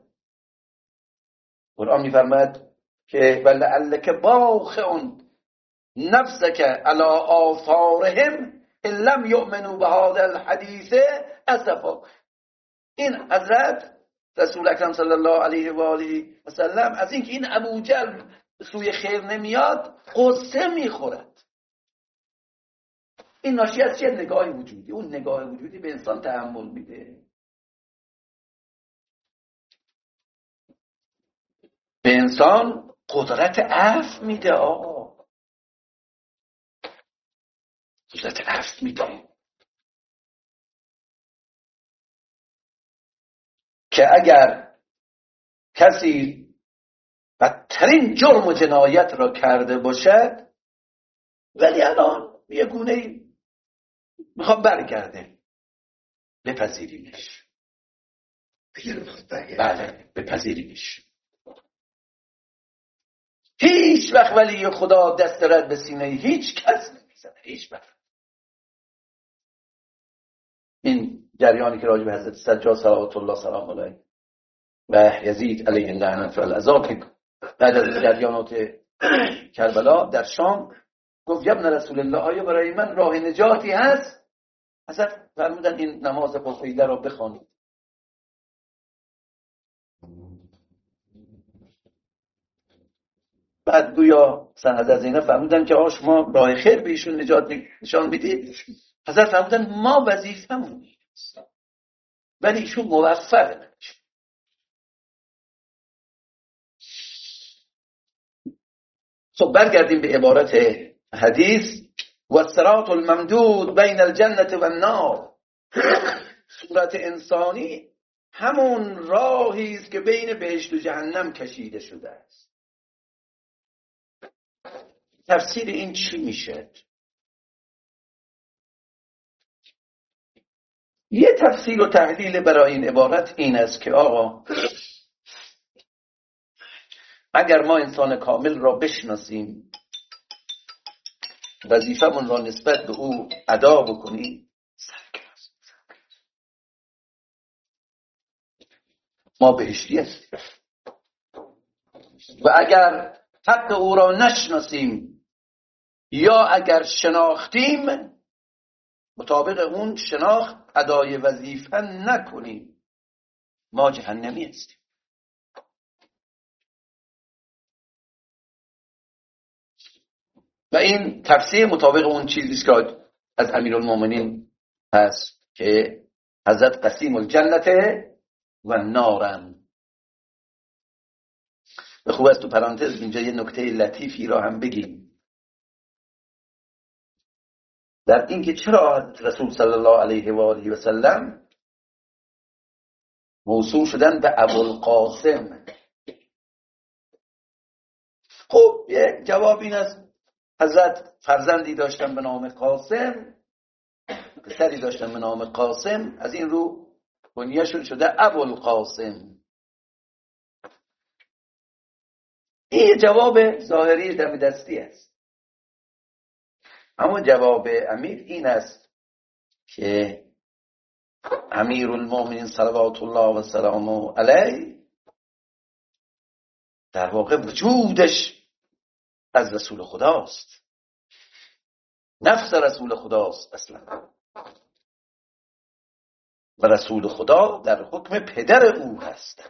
قرآن میفرماید که ولعلک باخع نفسک علی آثارهم ان لم یؤمنوا بهذا الحدیث اسفا. این حضرت رسول اکرم صلی الله علیه و آله و سلم از اینکه این ابوجهل سوی خیر نمیاد قصه میخورد. این ناشی از چه؟ نگاه وجودی. اون نگاه وجودی به انسان تحمل میده، به انسان قدرت عفو میده. آقا قدرت عفو میده که اگر کسی بدترین جرم و جنایت را کرده باشد ولی الان یه گونه میخواد برگرده، بپذیریمش. بله بپذیریمش. هیچ وقت ولی خدا دست رد به سینه هیچ کس نمیزنه، هیچ وقت. این جریانی که راجع به حضرت سجاد صلوات الله سلام علیه و یزید علیه اللعنت و العذاب که بعد از جریانات کربلا در شام گفت ابن رسول الله آیا برای من راه نجاتی هست؟ حضرت فرمودن این نماز قصیده را بخوانید. بعد گویا سن حضرت زینب فرمودن که آقا شما راه خیر به ایشون نجات نشان میدید. حضرت فرمودن ما وظیفه‌مون نیست ولی ایشون موفق نمیشه. خب برگردیم به عبارت حدیث و الصراط الممدود بین الجنة و النار. صورت انسانی همون راهی است که بین بهشت و جهنم کشیده شده است. تفسیر این چی میشه؟ یه تفسیر و تحلیل برای این عبارت این است که آقا اگر ما انسان کامل را بشناسیم، وظیفمون را نسبت به او ادا بکنیم، ما بهشتی هستیم. و اگر حق او را نشناسیم یا اگر شناختیم مطابق اون شناخت ادای وظیفه نکنیم، ما جهنمی هستیم. و این تفسیر مطابق اون چیزی است که از امیرالمومنین هست که حضرت قسیم الجنت و نارن. به خوب است تو پرانتز اینجا یه نکته لطیفی را هم بگیم در این که چرا حضرت رسول صلی الله علیه و آله و سلم موصول شدن به ابوالقاسم. خب یک جواب این است حضرت فرزندی داشتن به نام قاسم، پسری داشتن به نام قاسم، از این رو کنیه‌شون شده ابوالقاسم. این جواب ظاهری دم دستی است. اما جواب امیر این است که امیرالمومنین صلوات الله و سلامه علیه در واقع وجودش از رسول خداست، نفس رسول خداست اصلا، و رسول خدا در حکم پدر او هست.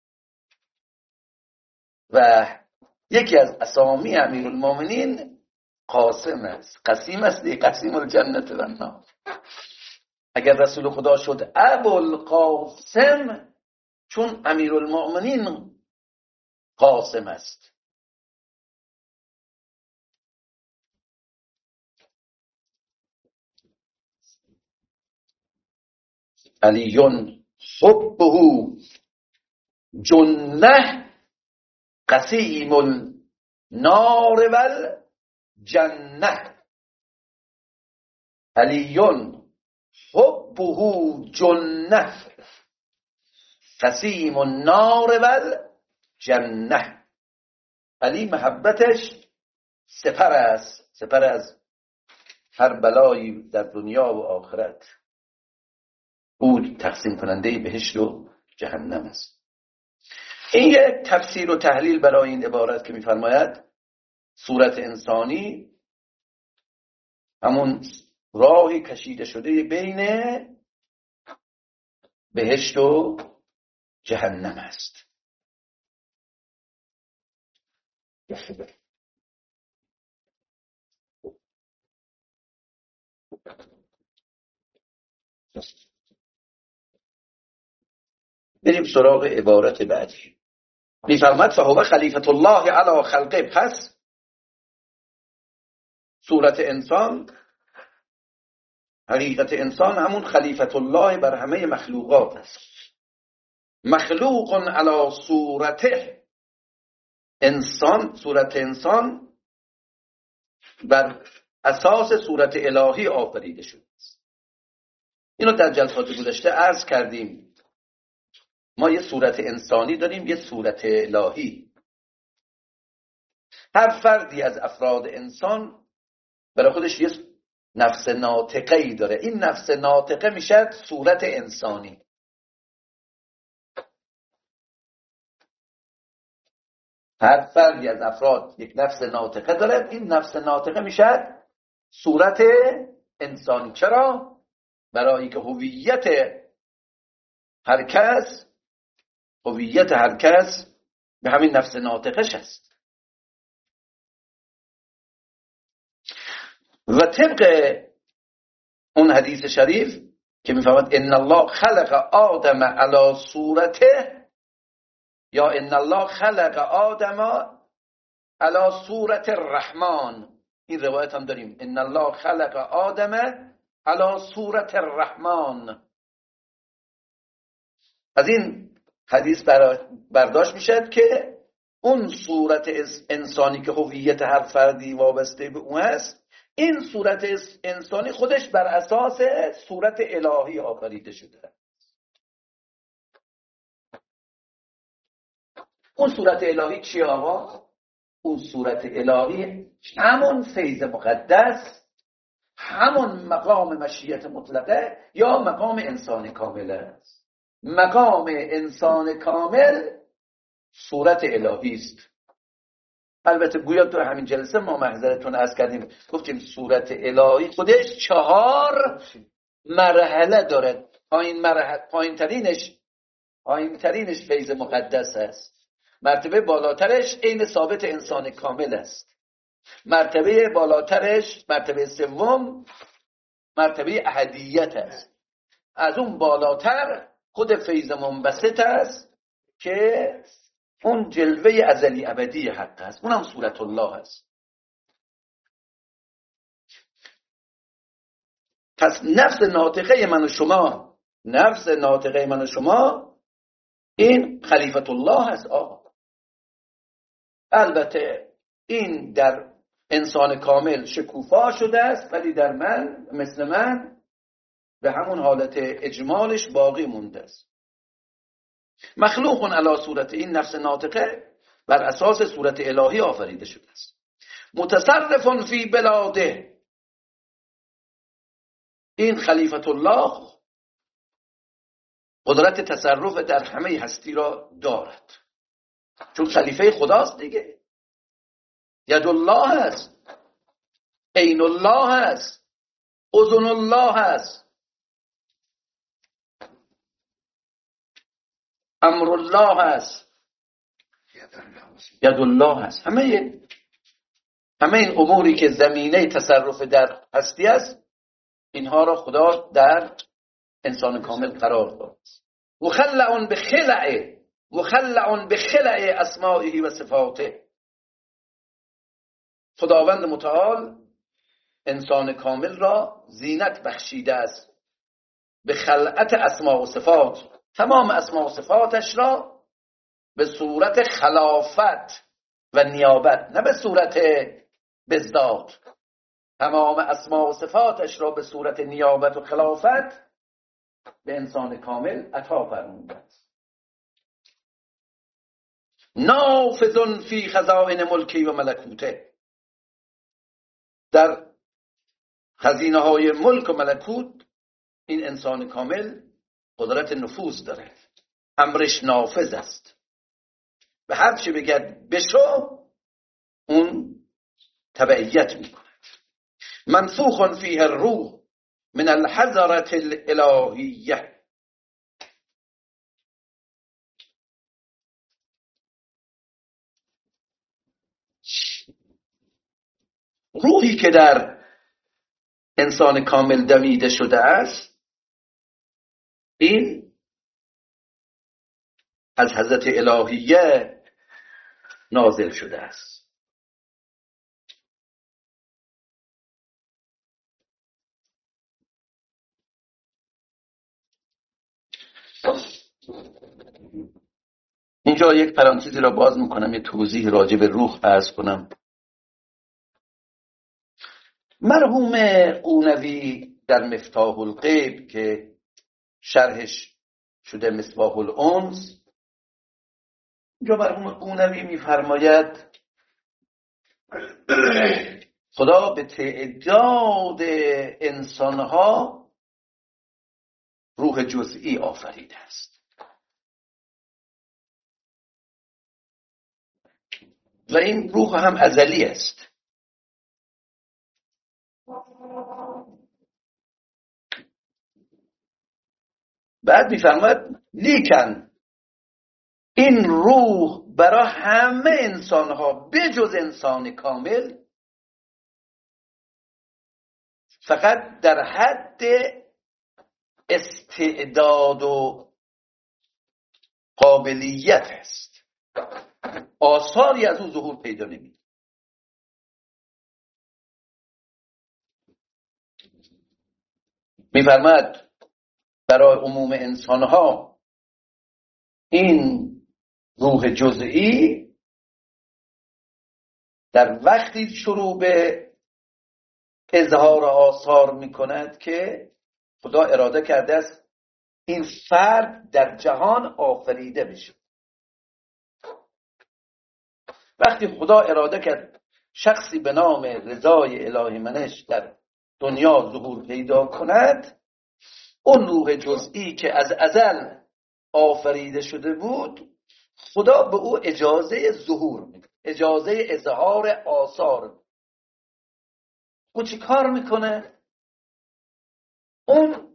و یکی از اسامی امیرالمومنین قاسم است، قسیم است، قسیم الجنت و النار. اگر رسول خدا شد ابوالقاسم، چون امیرالمومنین قاسم است. علیون حبه جنه قسیم النار والجنه. علیون حبه جنه قسیم النار والجنه. علی محبتش سپر است، سپر از هر بلایی در دنیا و آخرت. او تقسیم کننده بهشت و جهنم است. این یک تفسیر و تحلیل برای این عبارت که می‌فرماید صورت انسانی همون راهی کشیده شده بین بهشت و جهنم است. بریم سراغ عبارت بعدی. می‌فرماید فهو خلیفة الله علی خلقه. پس صورت انسان، حقیقت انسان همون خلیفة الله بر همه مخلوقات است. مخلوق علی صورته. انسان، صورت انسان بر اساس صورت الهی آفریده شده است. اینو در جلسات گذشته عرض کردیم. ما یه صورت انسانی داریم، یه صورت الهی. هر فردی از افراد انسان برای خودش یه نفس ناطقه‌ای داره. این نفس ناطقه میشه صورت انسانی. هر فردی از افراد یک نفس ناطقه داره. این نفس ناطقه میشه صورت انسانی. چرا؟ برای که هویت هر کس هویت هر کس به همین نفس ناطقش است. و طبق اون حدیث شریف که میفهمد ان الله خلق آدم علی صورته، یا ان الله خلق آدم علی صورت الرحمن. این روایت هم داریم، ان الله خلق آدم علی صورت الرحمن. از این حدیث برداشت میشد که اون صورت انسانی که هویت هر فردی وابسته به اون است، این صورت انسانی خودش بر اساس صورت الهی آفریده شده. اون صورت الهی چیه آقا؟ اون صورت الهی همون فیض مقدس، همون مقام مشیت مطلقه یا مقام انسان کامل است. مقام انسان کامل صورت الهی است. البته گویا تو همین جلسه ما محضرتون عرض کردیم، گفتیم صورت الهی خودش چهار مرحله داره. پایین مرحله پایین ترینش پایین ترینش فیض مقدس است. مرتبه بالاترش عین ثابت انسان کامل است. مرتبه بالاترش، مرتبه سوم، مرتبه احدیت است. از اون بالاتر خود فیض منبسط است که اون جلوه ازلی ابدی حق است. اونم صورت الله است. پس نفس ناطقه من و شما، نفس ناطقه من و شما این خلیفة الله است آقا. البته این در انسان کامل شکوفا شده است، ولی در من مثل من به همون حالت اجمالش باقی مونده است. مخلوق علی صورت، این نفس ناطقه بر اساس صورت الهی آفریده شده است. متصرف فی بلاده، این خلیفة الله قدرت تصرف در همه هستی را دارد. چون خلیفه خداست دیگه. ید الله هست، عین الله هست، اذن الله هست، امر الله هست، ید الله هست. همه همه این اموری که زمینه تصرف در هستی است، اینها را خدا در انسان کامل قرار داد. مخلع بخلع مخلع بخلع اسمائه و صفاته. خداوند متعال انسان کامل را زینت بخشیده است به خلعت اسماء و صفات. تمام اسماء و صفاتش را به صورت خلافت و نیابت، نه به صورت بذات، تمام اسماء و صفاتش را به صورت نیابت و خلافت به انسان کامل عطا فرموده است. نافذ فی خزائن ملکی و ملکوته. در خزینه های ملک و ملکوت این انسان کامل قدرت نفوذ داره، امرش نافذ است. به هر چی بگد بشو اون تبعیت میکنه. منفوخ فیه الروح من الحضرة الالهیه. روحی که در انسان کامل دمیده شده است، این از حضرت الهیه نازل شده است. اینجا یک پرانتزی را باز میکنم، یه توضیح راجع به روح عرض کنم. مرحوم قونوی در مفتاح الغیب که شرحش شده مصباح الانس، اینجا مرحوم قونوی میفرماید خدا به تعداد انسانها روح جزئی آفریده است و این روح هم ازلی است. بعد میفرماید لیکن این روح برای همه انسانها بجز انسان کامل فقط در حد استعداد و قابلیت است، آثاری از اون ظهور پیدا نمی‌کنه. می‌فرماید برای عموم انسانها این روح جزئی در وقتی شروع به اظهار آثار می‌کند که خدا اراده کرده است این فرد در جهان آفریده بشه. وقتی خدا اراده کرد شخصی به نام رضای الهی منش در دنیا ظهور پیدا کند، اون روح جزئی که از ازل آفریده شده بود خدا به او اجازه ظهور میده، اجازه اظهار آثار. او چی کار میکنه؟ اون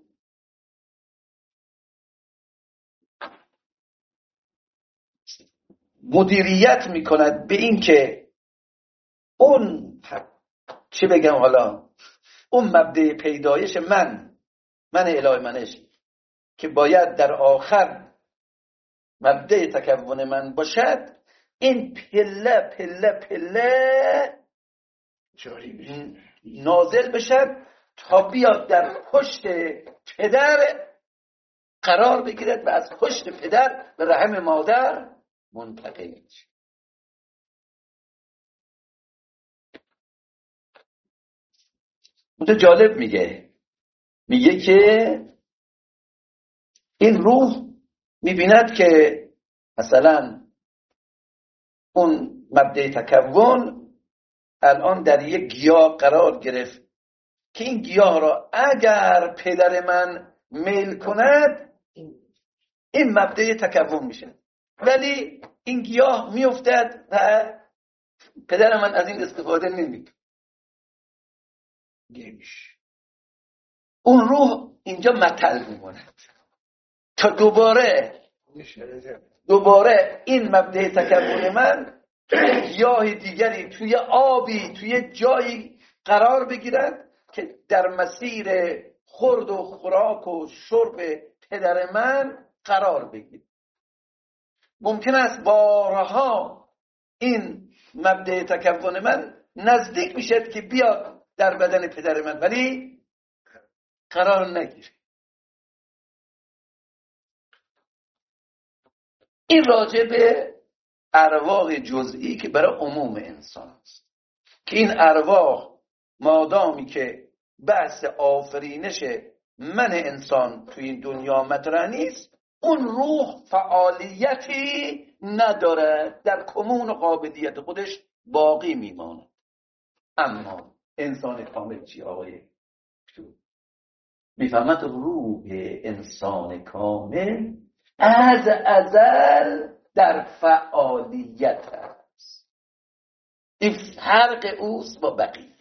مدیریت میکند به این که اون چی بگم حالا اون مبدأ پیدایش من من الهی منش که باید در آخر مبدأ تکون من باشد، این پله پله پله جاری بشه، نازل بشد تا بیاد در پشت پدر قرار بگیرد و از پشت پدر به رحم مادر منتقل میشه. متو جالب میگه میگه که این روح میبیند که مثلا اون مبدأ تکون الان در یک گیاه قرار گرفت که این گیاه را اگر پدر من میل کند این مبدأ تکون میشه، ولی این گیاه میافتد و پدر من از این استفاده نمیکنه. اون روح اینجا متل میموند تا دوباره دوباره این مبدأ تکون من توی گیاه دیگری، توی آبی، توی جایی قرار بگیرد که در مسیر خورد و خوراک و شرب پدر من قرار بگیرد. ممکن است بارها این مبدأ تکون من نزدیک میشد که بیاد در بدن پدر من، ولی قرار نگیره. این راجع به ارواح جزئی که برای عموم انسان است، که این ارواح مادامی که بحث آفرینش من انسان توی این دنیا مطرح نیست، اون روح فعالیتی نداره، در کمون و قابلیت خودش باقی میماند. اما انسان کامل چی آقای میفهمد؟ روح انسان کامل از ازل در فعالیت است. این فرق اوست با بقیه.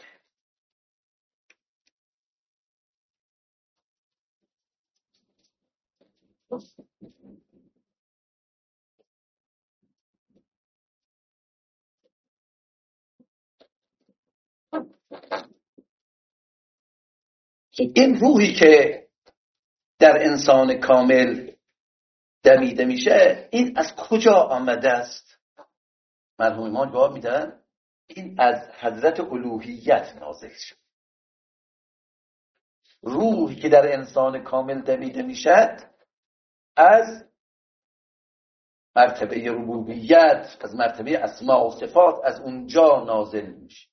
این روحی که در انسان کامل دمیده میشه، این از کجا آمده است؟ مرحوم ما جواب میدن این از حضرت الوهیت نازل شد. روحی که در انسان کامل دمیده میشد از مرتبه ربوبیت، از مرتبه اسماء و صفات، از اونجا نازل میشه.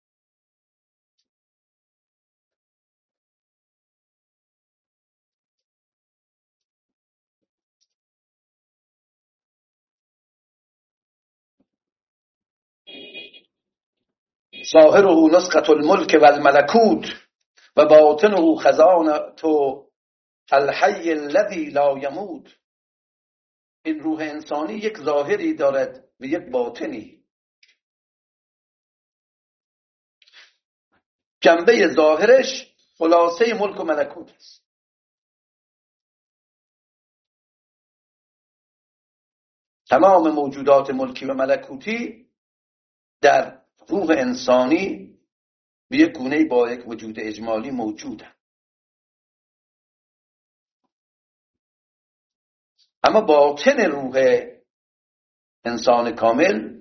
ظاهره نسخة الملك والملكوت و باطنه خزانة الحی الذی لا یموت. این روح انسانی یک ظاهری دارد و یک باطنی. جنبه ظاهرش خلاصه ملک و ملکوت است. تمام موجودات ملکی و ملکوتی در روح انسانی به یک گونه با یک وجود اجمالی موجودند. اما باطن روح انسان کامل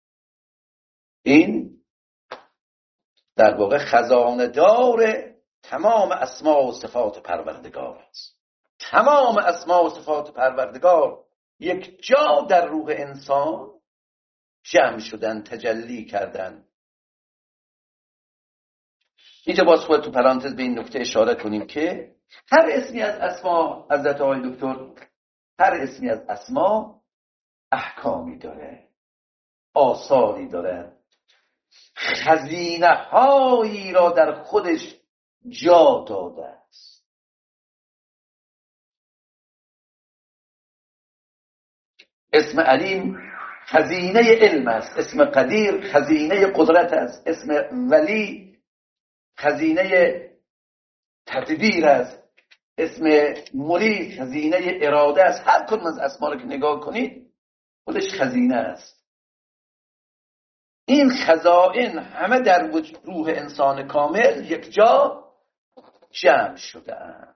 این در واقع خزانه دار تمام اسماء و صفات پروردگار است. تمام اسماء و صفات پروردگار یک جا در روح انسان جمع شدن، تجلی کردن. اینجا باز خود تو پرانتز به این نکته اشاره کنیم که هر اسمی از اسما حضرت آقای دکتر، هر اسمی از اسما احکامی داره، آثاری داره، خزینه هایی را در خودش جا داده است. اسم علیم خزینه علم است، اسم قدیر خزینه قدرت است، اسم ولی خزینه تدبیر است، اسم مرید خزینه اراده است. هر کدوم از اسما رو که نگاه کنید خودش خزینه است. این خزائن همه در روح انسان کامل یک جا جمع شده اند.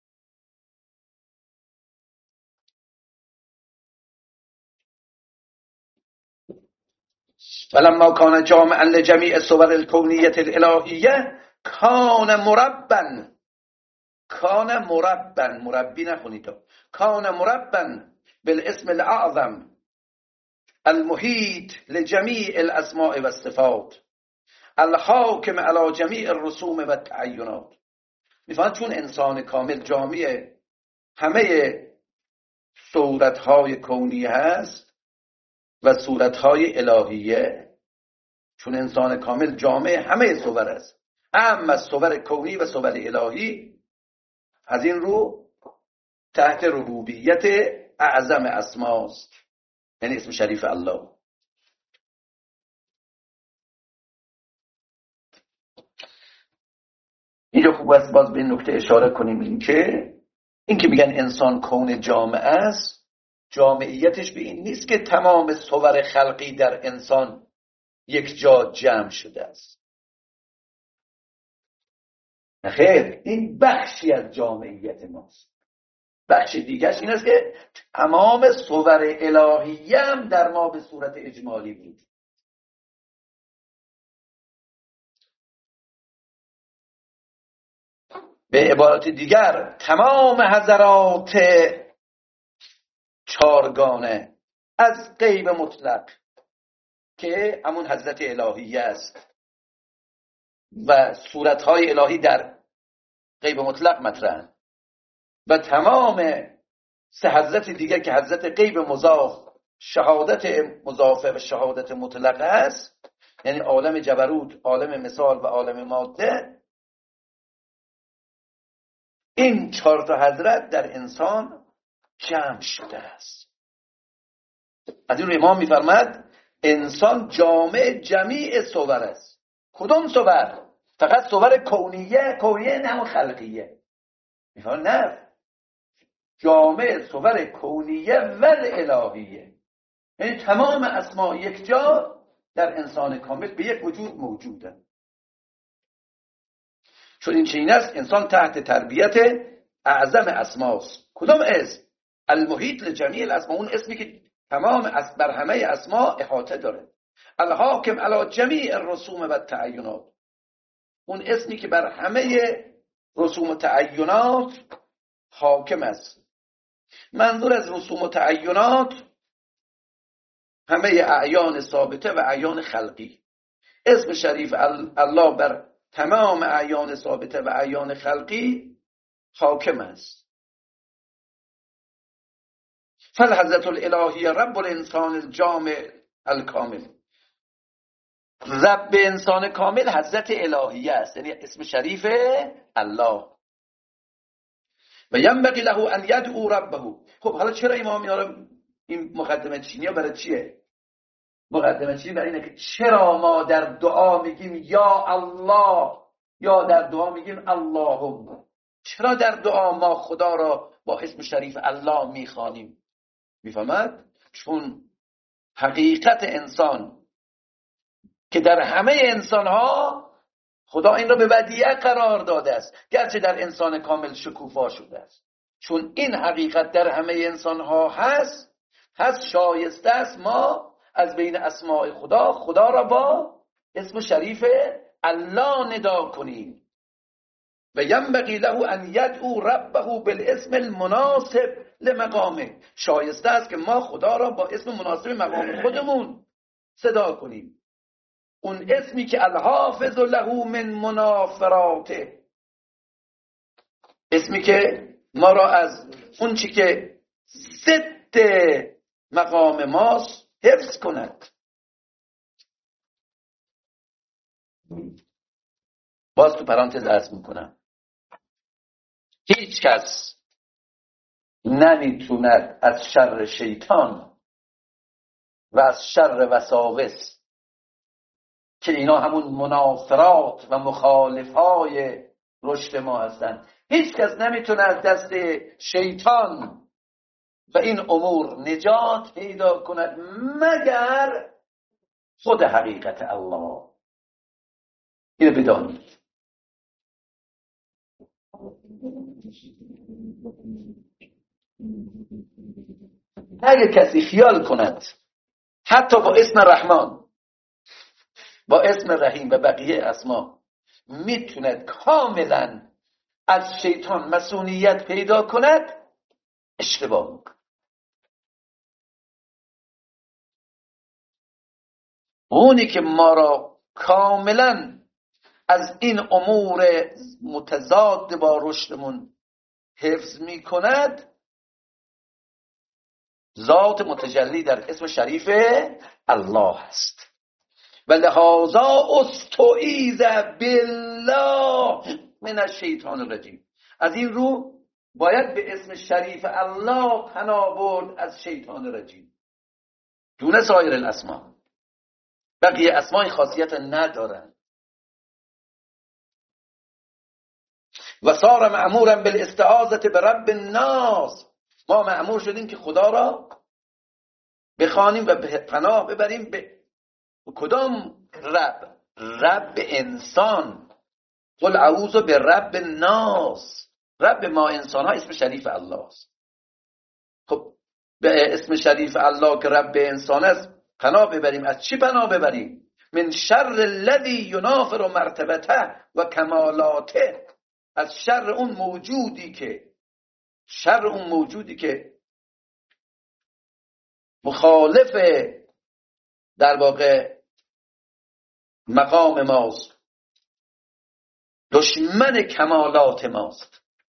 فلما کان جامعا لجمیع صور الکونیت الالهیه کان مربا کان مربا مربی نخونید کان مربا بالاسم الاعظم المحیط لجمیع الاسماء و الصفات الحاکم علی جمیع الرسوم و التعینات. میفهمید چون انسان کامل جامع همه صورتهای کونی هست و صورتهای الهیه، چون انسان کامل جامع همه صور است، اما صور کونی و صور الهی، از این رو تحت ربوبیت اعظم اسماست. یعنی اسم شریف الله. اینجا خوب است باز به این نکته اشاره کنیم، این که این که میگن انسان کون جامعه است، جامعیتش به این نیست که تمام صور خلقی در انسان یک جا جمع شده است. خیر، این بخشی از جامعیت ماست. بخش دیگرش این است که تمام صور الهی هم در ما به صورت اجمالی بود. به عبارت دیگر تمام حضرات چارگانه از غیب مطلق که همون حضرت الهی است و صورتهای الهی در غیب مطلق مطرحن، و تمام سه حضرت دیگر که حضرت غیب مضاف، شهادت مضافه و شهادت مطلقه است، یعنی عالم جبروت، عالم مثال و عالم ماده، این چهار تا حضرت در انسان جمع شده است. از این رو امام می‌فرماید انسان جامع جمیع صور است. کدوم صور؟ فقط صور کونیه، کونیه نه همون خلقیه. می‌فرماید نه، جامع صور کونیه و الهیه، یعنی تمام اسما یک جا در انسان کامل به یک وجود موجوده. چون این چنین است انسان تحت تربیت اعظم اسماست. کدام اسم؟ المحیط لجمیع الاسما، اون اسمی که تمام اس بر همه اسما احاطه داره. الحاکم علی جمیع الرسوم و التعینات، اون اسمی که بر همه رسوم و تعینات حاکم است. منظور از رسوم و تعینات همه اعیان ثابته و اعیان خلقی. اسم شریف الله بر تمام اعیان ثابته و اعیان خلقی حاکم است. فالحضرت الالهی رب الانسان الجامع الکامل، رب انسان کامل حضرت الهی است، یعنی اسم شریف الله. و ینبغی له ان یدعو ربه. خب حالا چرا امام میاره این مقدمه چینی ها؟ برای چیه مقدمه چینی؟ برای اینه که چرا ما در دعا میگیم یا الله یا در دعا میگیم اللهم؟ چرا در دعا ما خدا را با اسم شریف الله میخوانیم؟ میفهمد؟ چون حقیقت انسان که در همه انسان ها خدا این را به ودیعه قرار داده است، گرچه در انسان کامل شکوفا شده است. چون این حقیقت در همه انسان ها هست، هست شایسته است ما از بین اسماء خدا خدا را با اسم شریف الله ندا کنیم. و ینبغی له ان یدعو ربه بالاسم المناسب لمقامه، شایسته است که ما خدا را با اسم مناسب مقام خودمون صدا کنیم. اون اسمی که الحافظ له من منافراته، اسمی که ما را از اون چی که ضد مقام ماست حفظ کند. باز تو پرانتز عرض میکنم هیچ کس نمیتوند از شر شیطان و از شر وساوس که اینا همون منافرات و مخالفهای رشد ما هستند، هیچ کس نمیتونه از دست شیطان و این امور نجات پیدا کند مگر خود حقیقت الله. اینو بدانید. اگه کسی خیال کند حتی با اسم رحمان، با اسم رحیم و بقیه اسما میتوند کاملا از شیطان مسئولیت پیدا کند، اشتباه میکند. اونی که ما را کاملا از این امور متضاد با رشدمون حفظ میکند ذات متجلی در اسم شریف الله است. و لحاظا استعیذ بالله من الشیطان الرجیم، از این رو باید به اسم شریف الله پناه برد از شیطان رجیم. دون سایر الاسما. بقیه اسمای خاصیت ندارن. و صار مأمورا بالاستعاذة برب الناس، ما مأمور شدیم که خدا را بخوانیم و پناه ببریم به کدام رب؟ رب انسان. قل اعوذ برب الناس. رب ما انسان ها اسم شریف الله است. خب به اسم شریف الله که رب انسان است پناه ببریم. از چی پناه ببریم؟ من شر الذی ینافر مرتبته و کمالاته، از شر اون موجودی که شر اون موجودی که مخالف در واقع مقام ماست، دشمن کمالات ماست.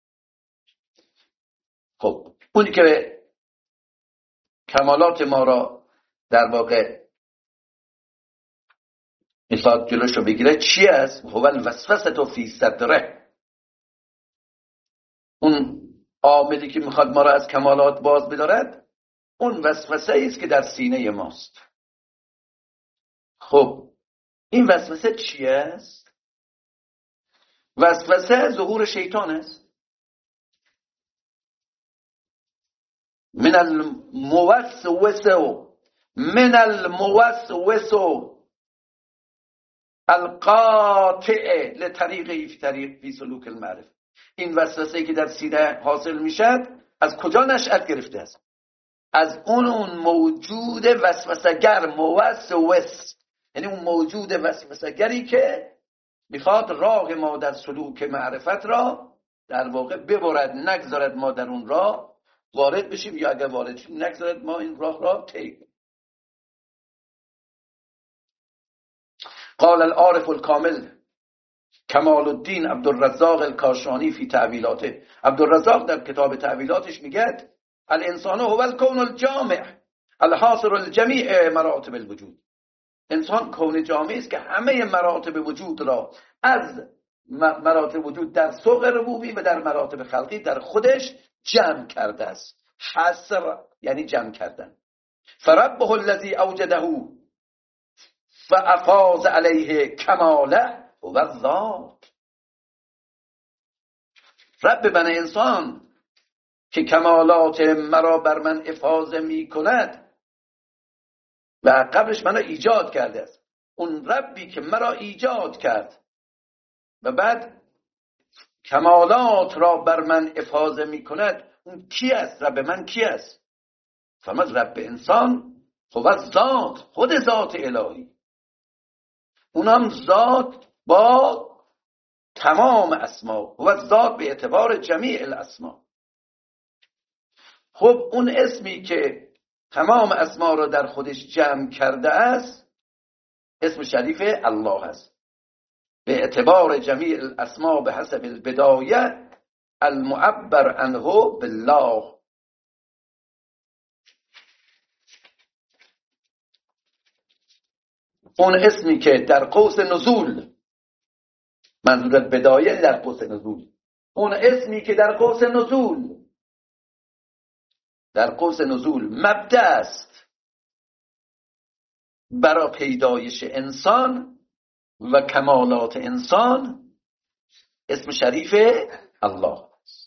خب اونی که کمالات ما را در واقع میخواد جلوش رو بگیره چی است؟ هو الوسوسة فی صدره. اون عاملی که میخواد ما را از کمالات باز بدارد اون وسوسه است که در سینه ماست. خب این وسوسه چی است؟ وسوسه ظهور شیطان است. من الموسوس من الموسوس القاطع لطریقه فی طریق فی سلوک المعرفه. این وسوسه که در سینه حاصل میشد از کجا نشأت گرفته است؟ از اون اون موجود وسوسه‌گر، موسوس، یعنی اون موجود وسوسه‌گری که میخواد راه ما در سلوک معرفت را در واقع ببرد، نگذارد ما در اون راه وارد بشیم، یا اگر وارد شیم نگذارد ما این راه را طی کنیم. قال العارف الکامل کمال الدین عبدالرزاق الکاشانی فی تعویلاته. عبدالرزاق در کتاب تعویلاتش میگه الانسان هو الکون الجامع الحاصر الجمیع مراتب الوجود. انسان کون جامعی است که همه مراتب وجود را از مراتب وجود در سوق ربوبی و در مراتب خلقی در خودش جمع کرده است. حصر یعنی جمع کردن. فربه الذی اوجده فافاض علیه کماله و الذات. رب من انسان که کمالات مرا بر من افاضه می کند و قبلش منو ایجاد کرده است. اون ربی که مرا ایجاد کرد و بعد کمالات را بر من افاضه می کند، اون کی است؟ رب من کی است؟ فرمود رب انسان هو ذات، خود ذات الهی. اونم ذات با تمام اسما و ذات به اعتبار جمیع الاسما. خب اون اسمی که تمام اسما را در خودش جمع کرده است اسم شریف الله است، به اعتبار جمیع الاسما به حسب البدایه المعبر عنه بالله. اون اسمی که در قوس نزول، منظور بدایه در قوس نزول، اون اسمی که در قوس نزول در قوس نزول مبدأ است برای پیدایش انسان و کمالات انسان، اسم شریف الله است.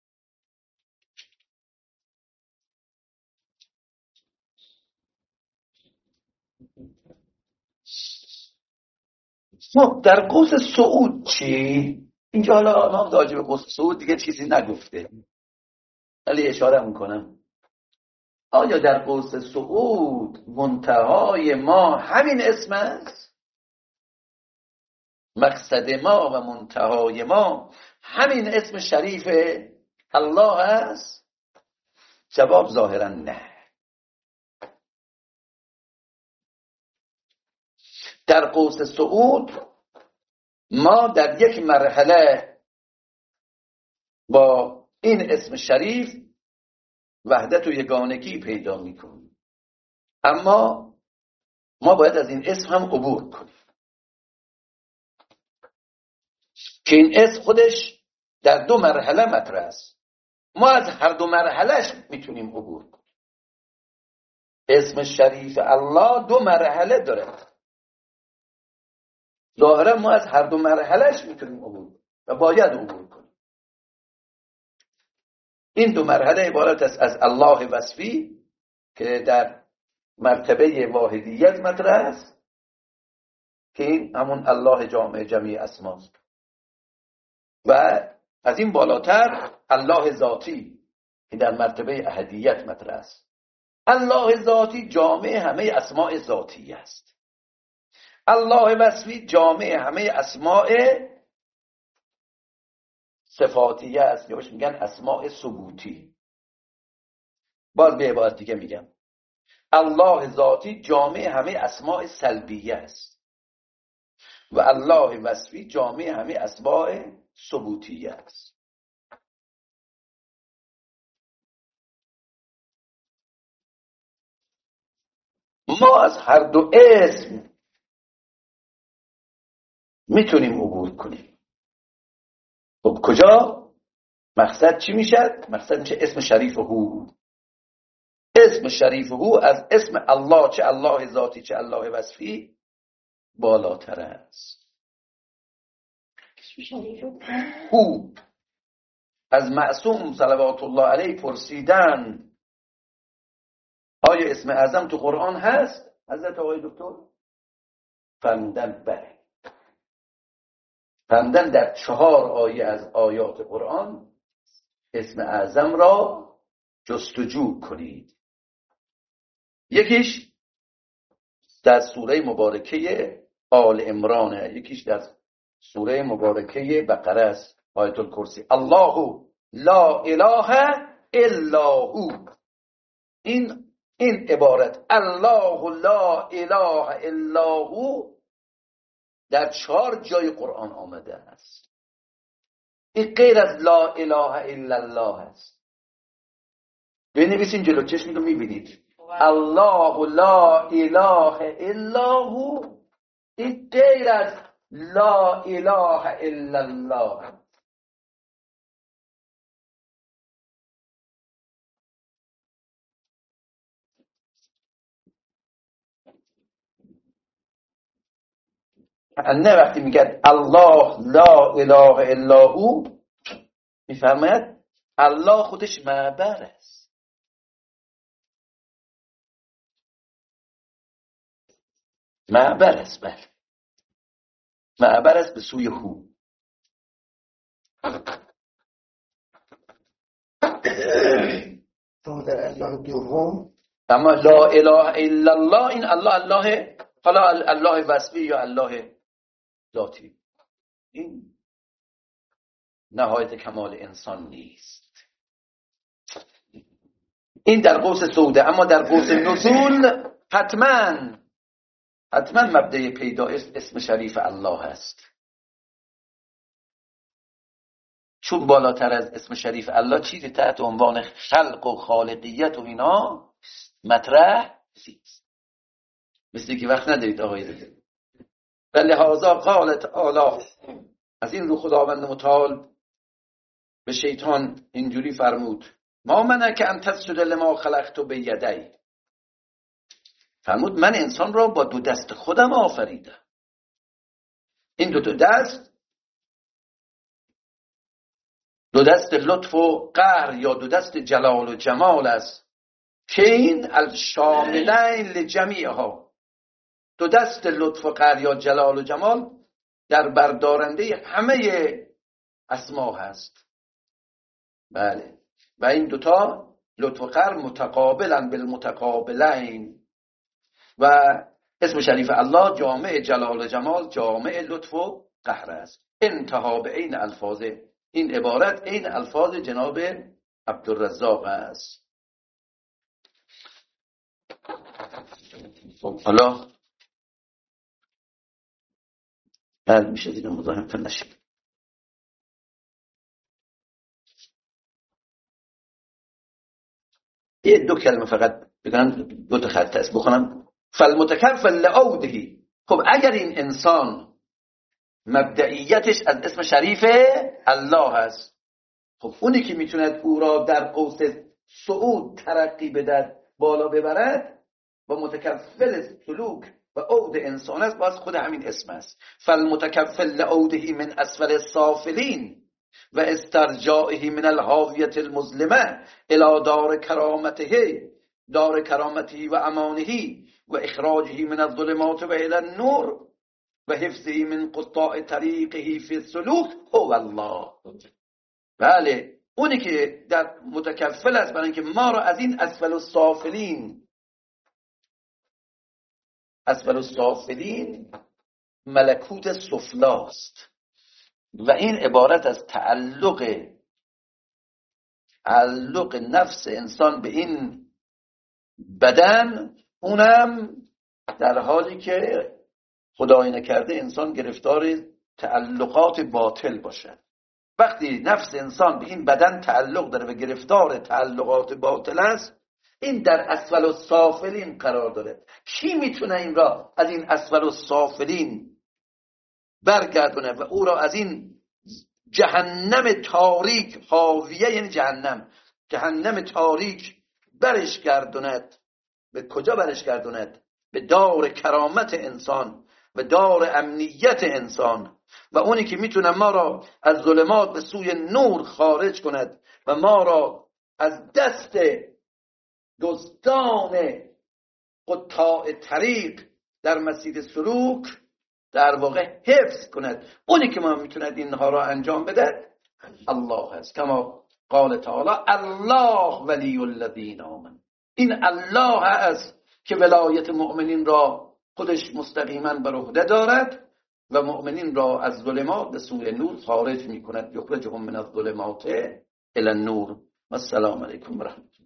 خب در قوس صعود چی؟ اینجا حالا ما راجع به قوس صعود دیگه چیزی نگفته، ولی اشاره میکنم. آیا در قوس صعود منتهای ما همین اسم است؟ مقصد ما و منتهای ما همین اسم شریف الله است؟ جواب ظاهرا نه. در قوس صعود ما در یک مرحله با این اسم شریف وحدت و یگانگی پیدا میکنیم، اما ما باید از این اسم هم عبور کنیم که این اسم خودش در دو مرحله مطرح است. ما از هر دو مرحلهش میتونیم عبور کنیم. اسم شریف الله دو مرحله داره. ظاهرا ما از هر دو مرحلهش میتونیم عبور کنیم و باید عبور کنیم. این دو مرحله عبارت است از الله وصفی که در مرتبه واحدیت مطرح است که این همون الله جامع جمیع اسماست، و از این بالاتر الله ذاتی که در مرتبه احدیت مطرح است. الله ذاتی جامع همه اسماء ذاتی است. الله وصفی جامع همه اسماء صفاتیه است یا بهش میگن اسماء ثبوتی. باز به عبارت دیگه میگم الله ذاتی جامع همه اسماء سلبیه است و الله وصفی جامع همه اسماء ثبوتیه است. ما از هر دو اسم میتونیم عبور کنیم. خب کجا؟ مقصد چی میشه؟ مقصد میشه اسم شریف هو. اسم شریف هو از اسم الله، چه الله ذاتی چه الله وصفی، بالاتر است. هو از معصوم صلوات الله علیه پرسیدن آیا اسم اعظم تو قرآن هست؟ حضرت آقای دکتر فرمودن بله. فرمودن در چهار آیه از آیات قرآن اسم اعظم را جستجو کنید. یکیش در سوره مبارکه آل عمران، یکیش در سوره مبارکه بقره است، آیت الکرسی. الله لا اله الا هو. این این عبارت الله لا اله الا هو در چهار جای قرآن آمده است. این غیر از لا اله الا الله است. بنویسین جلو چشم رو میبینید الله لا اله الا هو، این غیر از لا اله الا الله. نه وقتی میگه الله لا اله الا هو میفرماید الله خودش معبر است. معبر است، بله معبر است به سوی هو. در الله دوم اما لا اله الا الله این الله الله حالا الله وصفی یا الله ذاتی، این نهایت کمال انسان نیست. این در قوس سوده. اما در قوس نزول حتما حتما مبدأ پیدایش اسم شریف الله هست، چون بالاتر از اسم شریف الله چیزی تحت عنوان خلق و خالقیت و اینا مطرح نیست. مثل که وقت ندارید آقای دکتر. و لحاظا قال تعالی، از این رو خداوند متعال به شیطان اینجوری فرمود ما منعک ان تسجد لما خلقت بیدی. فرمود من انسان را با دو دست خودم آفریدم. این دو, دو دست دو دست لطف و قهر یا دو دست جلال و جمال است که این الشاملین لجمیعها. دو دست لطف و قهر یا جلال و جمال در بردارنده همه اسما هست. بله، و این دوتا لطف و قهر متقابلن بالمتقابلین. و اسم شریف الله جامع جلال و جمال، جامع لطف و قهر است. انتها به این الفاظ این عبارت این الفاظ جناب عبدالرزاق است. خب حالا بعد میشه دیگه مزاحمتون نشید. یه دو کلمه فقط بگم، دو تا خط است بخونم. فالمتکفل لعودهی. خب اگر این انسان مبدئیتش از اسم شریف الله هست، خب اونی که میتوند او را در قوس صعود ترقی بدهد، بالا ببرد، و متکفل سلوک و عود انسان است، باز خود همین اسم است. فالمتکفل لعوده من اسفل السافلین و استرجاعه من الهاویة المظلمه الى دار کرامته دار کرامته و امانه و اخراجه من الظلمات و الى النور و حفظه من قطاع طریقه فی السلوک هو الله. بله، اونی که در متکفل است برای اینکه ما را از این اسفل السافلین، اسفل السافلین ملکوت سفلاست و این عبارت از تعلق تعلق نفس انسان به این بدن، اونم در حالی که خدای نکرده انسان گرفتار تعلقات باطل باشه. وقتی نفس انسان به این بدن تعلق داره و گرفتار تعلقات باطل است، این در اسفل السافلین قرار داره. کی میتونه این را از این اسفل السافلین برگردونه و او را از این جهنم تاریک، حاویه یعنی جهنم، جهنم تاریک برش گردوند؟ به کجا برش گردوند؟ به دار کرامت انسان و دار امنیت انسان. و اونی که میتونه ما را از ظلمات به سوی نور خارج کند و ما را از دست دزدان قطاع طریق در مسیر سلوک در واقع حفظ کند، اونی که ما میتوند اینها را انجام بده الله است. کما قال تعالی الله ولی الذین آمنوا. این الله است که ولایت مؤمنین را خودش مستقیما بر عهده دارد و مؤمنین را از ظلمات به سوی نور خارج میکند. یخرجهم من الظلمات الی النور. و السلام علیکم و رحمت الله.